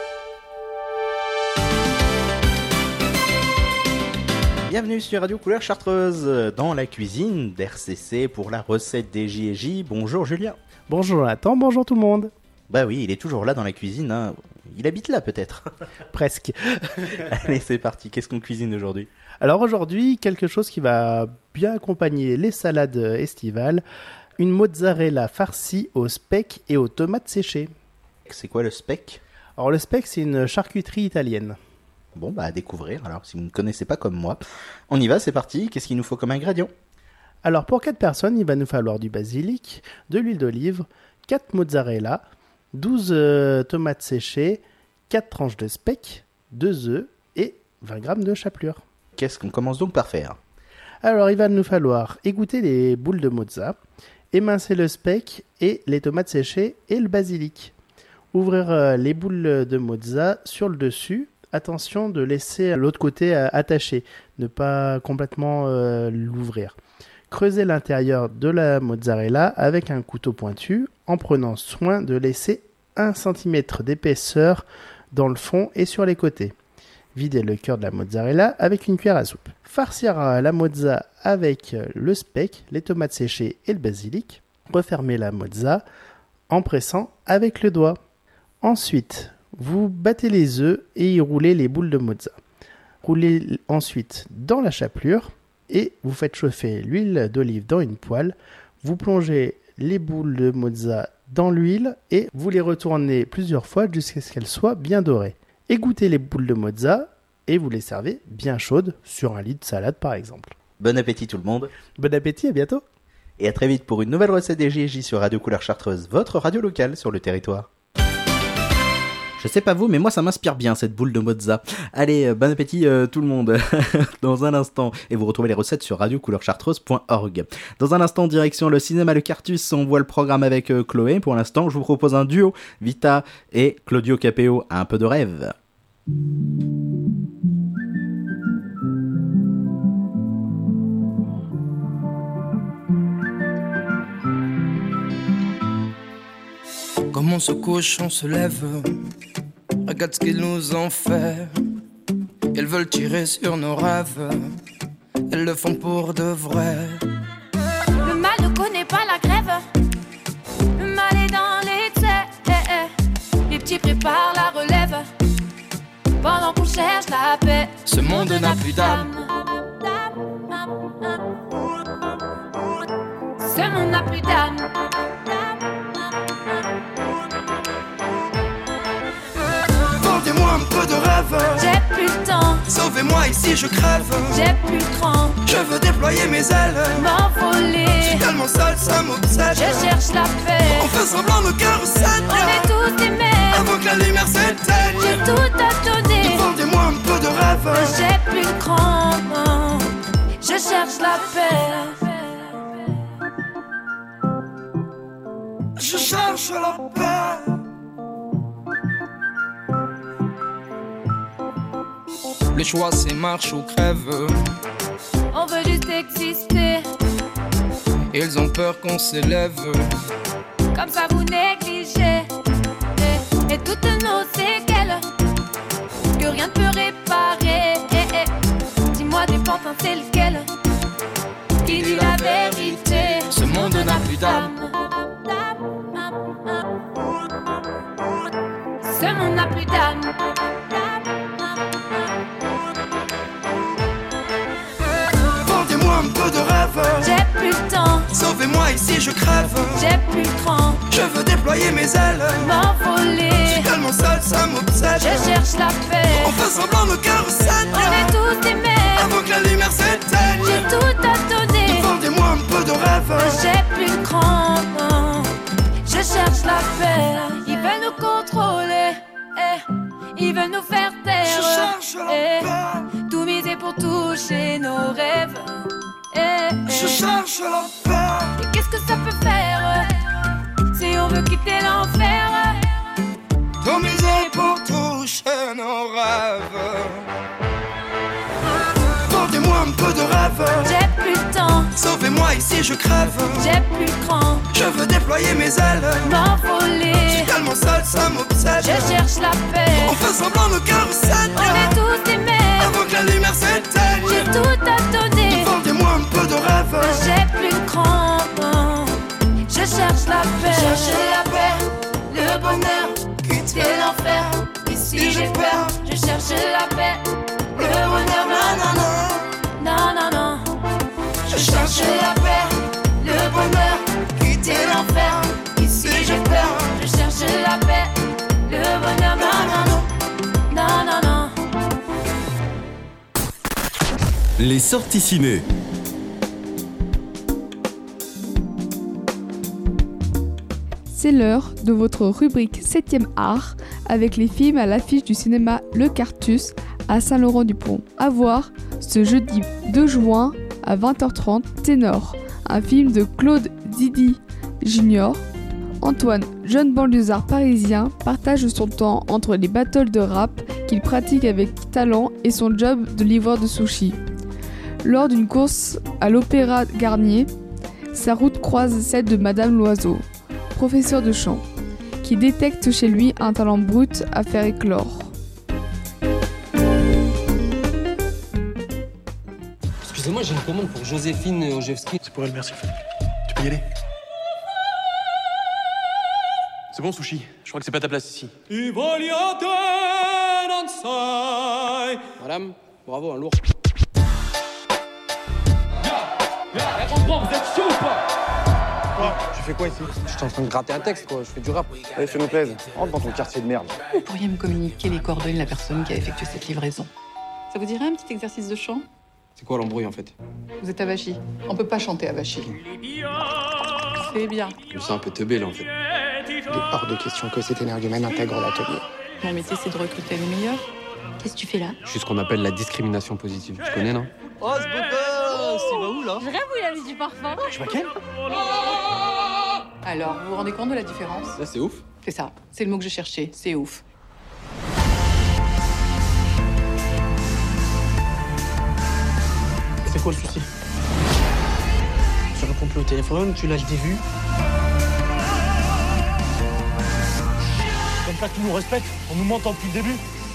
bienvenue sur Radio Couleur Chartreuse, dans la cuisine d'R C C pour la recette des J et J. Bonjour Julien. Bonjour Nathan, bonjour tout le monde. Bah oui, il est toujours là dans la cuisine, hein. Il habite là peut-être. Presque. Allez, c'est parti, qu'est-ce qu'on cuisine aujourd'hui ? Alors aujourd'hui, quelque chose qui va bien accompagner les salades estivales, une mozzarella farcie au speck et aux tomates séchées. C'est quoi le speck ? Alors le speck, c'est une charcuterie italienne. Bon, bah à découvrir, alors si vous ne connaissez pas comme moi. On y va, c'est parti, qu'est-ce qu'il nous faut comme ingrédients ? Alors pour quatre personnes, il va nous falloir du basilic, de l'huile d'olive, quatre mozzarella, douze euh, tomates séchées, quatre tranches de speck, deux œufs et vingt grammes de chapelure. Qu'est-ce qu'on commence donc par faire ? Alors il va nous falloir égoutter les boules de mozza, émincer le speck et les tomates séchées et le basilic. Ouvrir euh, les boules de mozza sur le dessus. Attention de laisser l'autre côté euh, attaché, ne pas complètement euh, l'ouvrir. Creusez l'intérieur de la mozzarella avec un couteau pointu en prenant soin de laisser un centimètre d'épaisseur dans le fond et sur les côtés. Videz le cœur de la mozzarella avec une cuillère à soupe. Farcir la mozza avec le speck, les tomates séchées et le basilic. Refermez la mozza en pressant avec le doigt. Ensuite, vous battez les œufs et y roulez les boules de mozza. Roulez ensuite dans la chapelure et vous faites chauffer l'huile d'olive dans une poêle. Vous plongez les boules de mozza dans l'huile et vous les retournez plusieurs fois jusqu'à ce qu'elles soient bien dorées. Égouttez les boules de mozza et vous les servez bien chaudes sur un lit de salade par exemple. Bon appétit tout le monde. Bon appétit, à bientôt. Et à très vite pour une nouvelle recette des J et J sur Radio Couleur Chartreuse, votre radio locale sur le territoire. Je sais pas vous, mais moi ça m'inspire bien cette boule de mozza. Allez, bon appétit euh, tout le monde. Dans un instant, et vous retrouvez les recettes sur radio couleur chartreuse point org. Dans un instant, direction le cinéma Le Cartus, on voit le programme avec euh, Chloé. Pour l'instant, je vous propose un duo, Vita et Claudio Capéo, un peu de rêve. Comme on se couche, on se lève. Regarde ce qu'ils nous ont fait. Ils veulent tirer sur nos rêves. Ils le font pour de vrai. Le mal ne connaît pas la grève. Le mal est dans l'excès. Les petits préparent la relève. Pendant qu'on cherche la paix. Ce monde n'a plus d'âme. Ce monde n'a plus d'âme. Sauvez-moi ici, je crève. J'ai plus de cran, Je veux déployer mes ailes. m'envoler. Je suis tellement seul, ça m'obsède. Je cherche la paix. On fait semblant, nos cœurs recèdent. On est tous des mères. Avant que la lumière s'éteigne. J'ai tout à donner. Vendez-moi un peu de rêve. J'ai plus de cran, je cherche la paix. Je cherche la paix. Le choix c'est marche ou crève. On veut juste exister. Ils ont peur qu'on s'élève. Comme ça vous négligez. Et, et toutes nos séquelles que rien ne peut réparer. Et, et, dis-moi des pantins c'est lequel qui dit la vérité. Ce monde n'a plus d'âme. Ce monde n'a plus d'âme. Vendez-moi un peu de rêve. J'ai plus de temps. Sauvez-moi ici, je crève. J'ai plus de cran. Je veux déployer mes ailes. M'envoler. Je suis tellement seul, ça m'obsède. Je cherche la paix. On fait semblant, nos cœurs recèdent. On est tous des mères. Avant que la lumière s'éteigne. J'ai tout à donner. Vendez-moi un peu de rêve. J'ai plus de cran. Je cherche la paix. Ils veulent nous contrôler. Eh. Ils veulent nous faire taire. Je cherche la eh. paix. Tout miser pour toucher nos rêves. Eh. eh. Je cherche la paix. Et qu'est-ce que ça peut faire si on veut quitter l'enfer? Tout miser pour toucher nos rêves. Vendez-moi un peu de rêve. J'ai plus de temps. Sauvez-moi ici, je crève. J'ai plus de cran. Je veux déployer mes ailes. M'envoler. Je suis tellement seul, ça m'obsède. Je cherche la paix. On fait semblant, nos cœurs recèdent. On est tous des mères. Avant que la lumière s'éteigne. J'ai tout à donner. Vendez-moi un peu de rêve. J'ai plus de cran. Je cherche la paix. Je cherche la paix. Le bonheur, quitter l'enfer. Ici j'ai peur. Je cherche la paix. Le bonheur, non, non, non. Non, non, non. Je cherche la paix. Le bonheur, quitter l'enfer. Ici j'ai peur. Je cherche la paix. Le bonheur, non, non, non. Non, non, non. Les sorties ciné. C'est l'heure de votre rubrique septième art avec les films à l'affiche du cinéma Le Cartus à Saint-Laurent-du-Pont. À voir ce jeudi deux juin à vingt heures trente, Ténor, un film de Claude Zidi Junior Antoine, jeune banlieusard parisien, partage son temps entre les battles de rap qu'il pratique avec talent et son job de livreur de sushi. Lors d'une course à l'Opéra Garnier, sa route croise celle de Madame Loiseau, professeur de chant, qui détecte chez lui un talent brut à faire éclore. Excusez-moi, j'ai une commande pour Joséphine Ojewski. C'est pour elle, merci. Tu peux y aller. C'est bon, Sushi. Je crois que c'est pas ta place ici. Madame, bravo, un lourd. Vous êtes chaud ou pas? Quoi? Tu fais quoi ici? Je suis en train de gratter un texte, quoi. Je fais du rap. Allez, fais-nous plaisir. Rentre dans ton quartier de merde. Vous pourriez me communiquer les coordonnées de la personne qui a effectué cette livraison. Ça vous dirait un petit exercice de chant? C'est quoi l'embrouille, en fait? Vous êtes avachi. On peut pas chanter avachi. C'est bien. Je me sens un peu teubé, là, en fait. Il est hors de question que cet énergumène intègre l'atelier. Mon métier, c'est de recruter les meilleurs. Qu'est-ce que tu fais là? Je suis ce qu'on appelle la discrimination positive. Tu connais, non? Oh, ce beau gosse! Il va où, là? Je rêve où il a mis du parfum. Tu vois quel? Alors, vous vous rendez compte de la différence? Là, c'est ouf. C'est ça. C'est le mot que je cherchais. C'est ouf. C'est quoi le souci? Tu réponds plus au téléphone, tu lâches des vues. Comme ça que tu nous respectes, on nous mentant depuis le début.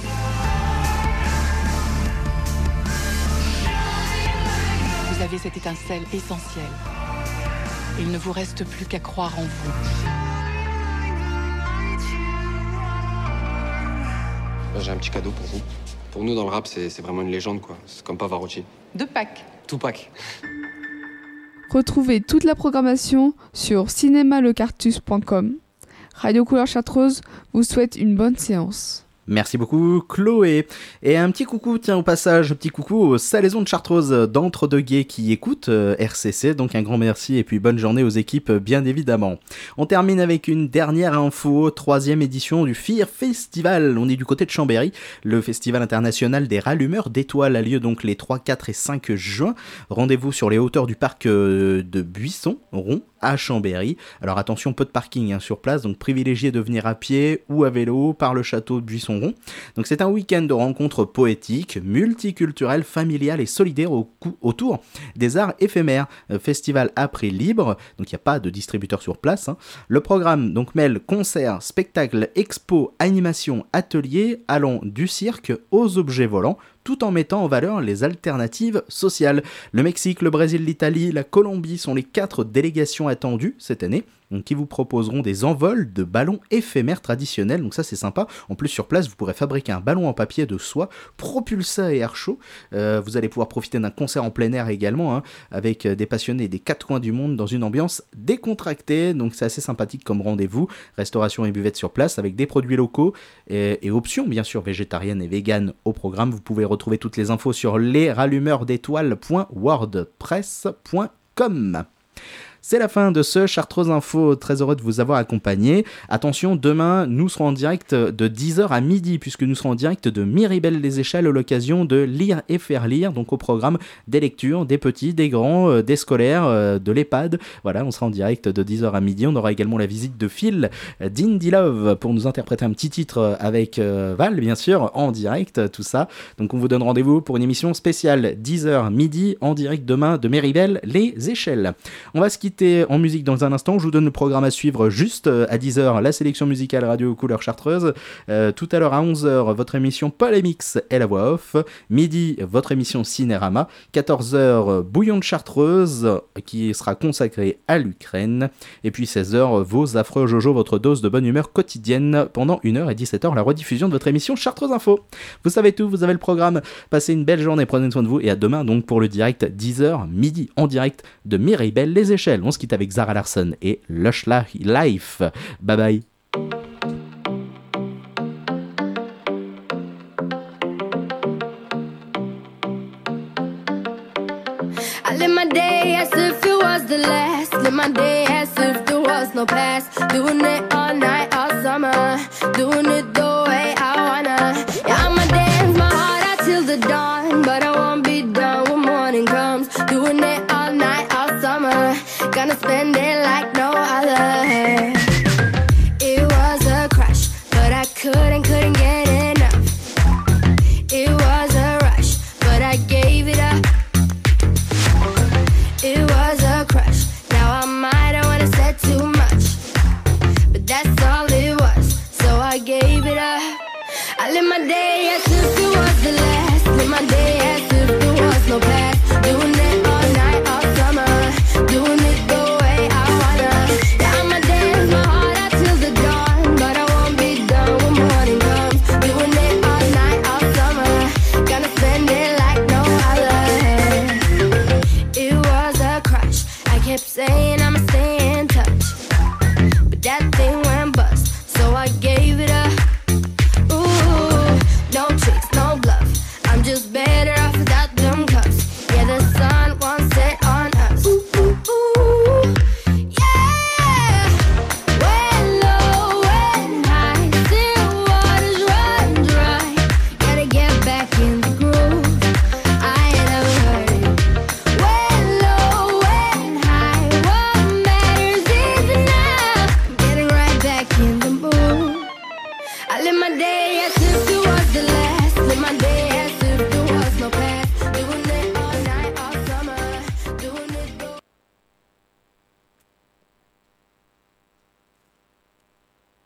Vous avez cette étincelle essentielle. Il ne vous reste plus qu'à croire en vous. J'ai un petit cadeau pour vous. Pour nous, dans le rap, c'est c'est vraiment une légende, quoi. C'est comme Pavarotti. Deux packs. Tupac. Retrouvez toute la programmation sur cinéma le cartus point com. Radio Couleur Chartreuse vous souhaite une bonne séance. Merci beaucoup Chloé. Et un petit coucou, tiens au passage, un petit coucou aux salaisons de Chartreuse d'Entre-deux-Gués qui écoutent euh, R C C, donc un grand merci et puis bonne journée aux équipes bien évidemment. On termine avec une dernière info, troisième édition du F I R Festival, on est du côté de Chambéry, le festival international des rallumeurs d'étoiles a lieu donc les trois, quatre et cinq juin, rendez-vous sur les hauteurs du parc euh, de Buisson-Rond à Chambéry. Alors attention, peu de parking hein, sur place, donc privilégiez de venir à pied ou à vélo par le château de Buisson-Rond. Donc c'est un week-end de rencontres poétiques, multiculturelles, familiales et solidaires au cou- autour des arts éphémères. Euh, festival à prix libre, donc il n'y a pas de distributeur sur place. Hein. Le programme donc mêle concerts, spectacles, expos, animations, ateliers allant du cirque aux objets volants, tout en mettant en valeur les alternatives sociales. Le Mexique, le Brésil, l'Italie, la Colombie sont les quatre délégations attendues cette année, donc qui vous proposeront des envols de ballons éphémères traditionnels, donc ça c'est sympa. En plus sur place vous pourrez fabriquer un ballon en papier de soie, propulsé à air chaud, euh, vous allez pouvoir profiter d'un concert en plein air également, hein, avec des passionnés des quatre coins du monde dans une ambiance décontractée, donc c'est assez sympathique comme rendez-vous, restauration et buvette sur place avec des produits locaux et, et options bien sûr végétariennes et véganes au programme. Vous pouvez retrouver toutes les infos sur les rallumeurs d'étoiles point wordpress point com. C'est la fin de ce Chartreuse Info, très heureux de vous avoir accompagné. Attention, demain, nous serons en direct de dix heures à midi, puisque nous serons en direct de Miribel-les-Échelles à l'occasion de Lire et faire lire, donc au programme des lectures, des petits, des grands, euh, des scolaires, euh, de l'EHPAD. Voilà, on sera en direct de dix heures à midi. On aura également la visite de Phil d'Indie Love pour nous interpréter un petit titre avec euh, Val, bien sûr, en direct, tout ça. Donc on vous donne rendez-vous pour une émission spéciale dix heures midi en direct demain de Miribel-les-Échelles. On va se quitter en musique dans un instant, je vous donne le programme à suivre juste à dix heures, la sélection musicale radio couleur chartreuse, euh, tout à l'heure à onze heures, votre émission Polémix et la voix off, midi, votre émission Cinérama, quatorze heures, Bouillon de Chartreuse, qui sera consacré à l'Ukraine, et puis seize heures, vos affreux Jojo, votre dose de bonne humeur quotidienne, pendant une heure et dix-sept heures, la rediffusion de votre émission Chartreuse Info. Vous savez tout, vous avez le programme, passez une belle journée, prenez soin de vous, et à demain donc pour le direct dix heures, midi, en direct de Miribel-les-Échelles. On se quitte avec Zara Larsson et Lush Life. Bye bye. I live my day as if it was the last. Live my day as if there was no past. Doing it all night, all summer. Doing it the way I wanna. Yeah, I'ma dance my heart out till the dawn. But I won't be done when morning comes. Doing it all night, all summer. Gonna spend it like no other. It was a crush, but I couldn't, couldn't get enough. It was a rush, but I gave it up. It was a crush, now I might have wanna said too much, but that's all it was, so I gave it up. I live my day as if it was the last. Live my day as if there was no past. Doing it all night, all summer. Doing it the way I wanna. Yeah, I'ma dance my heart out till the dawn, but I won't be done when morning comes. Doing it all night, all summer. Gonna spend it like no other. It was a crush. I kept saying I'ma stay in touch, but that thing went bust, so I gave it up.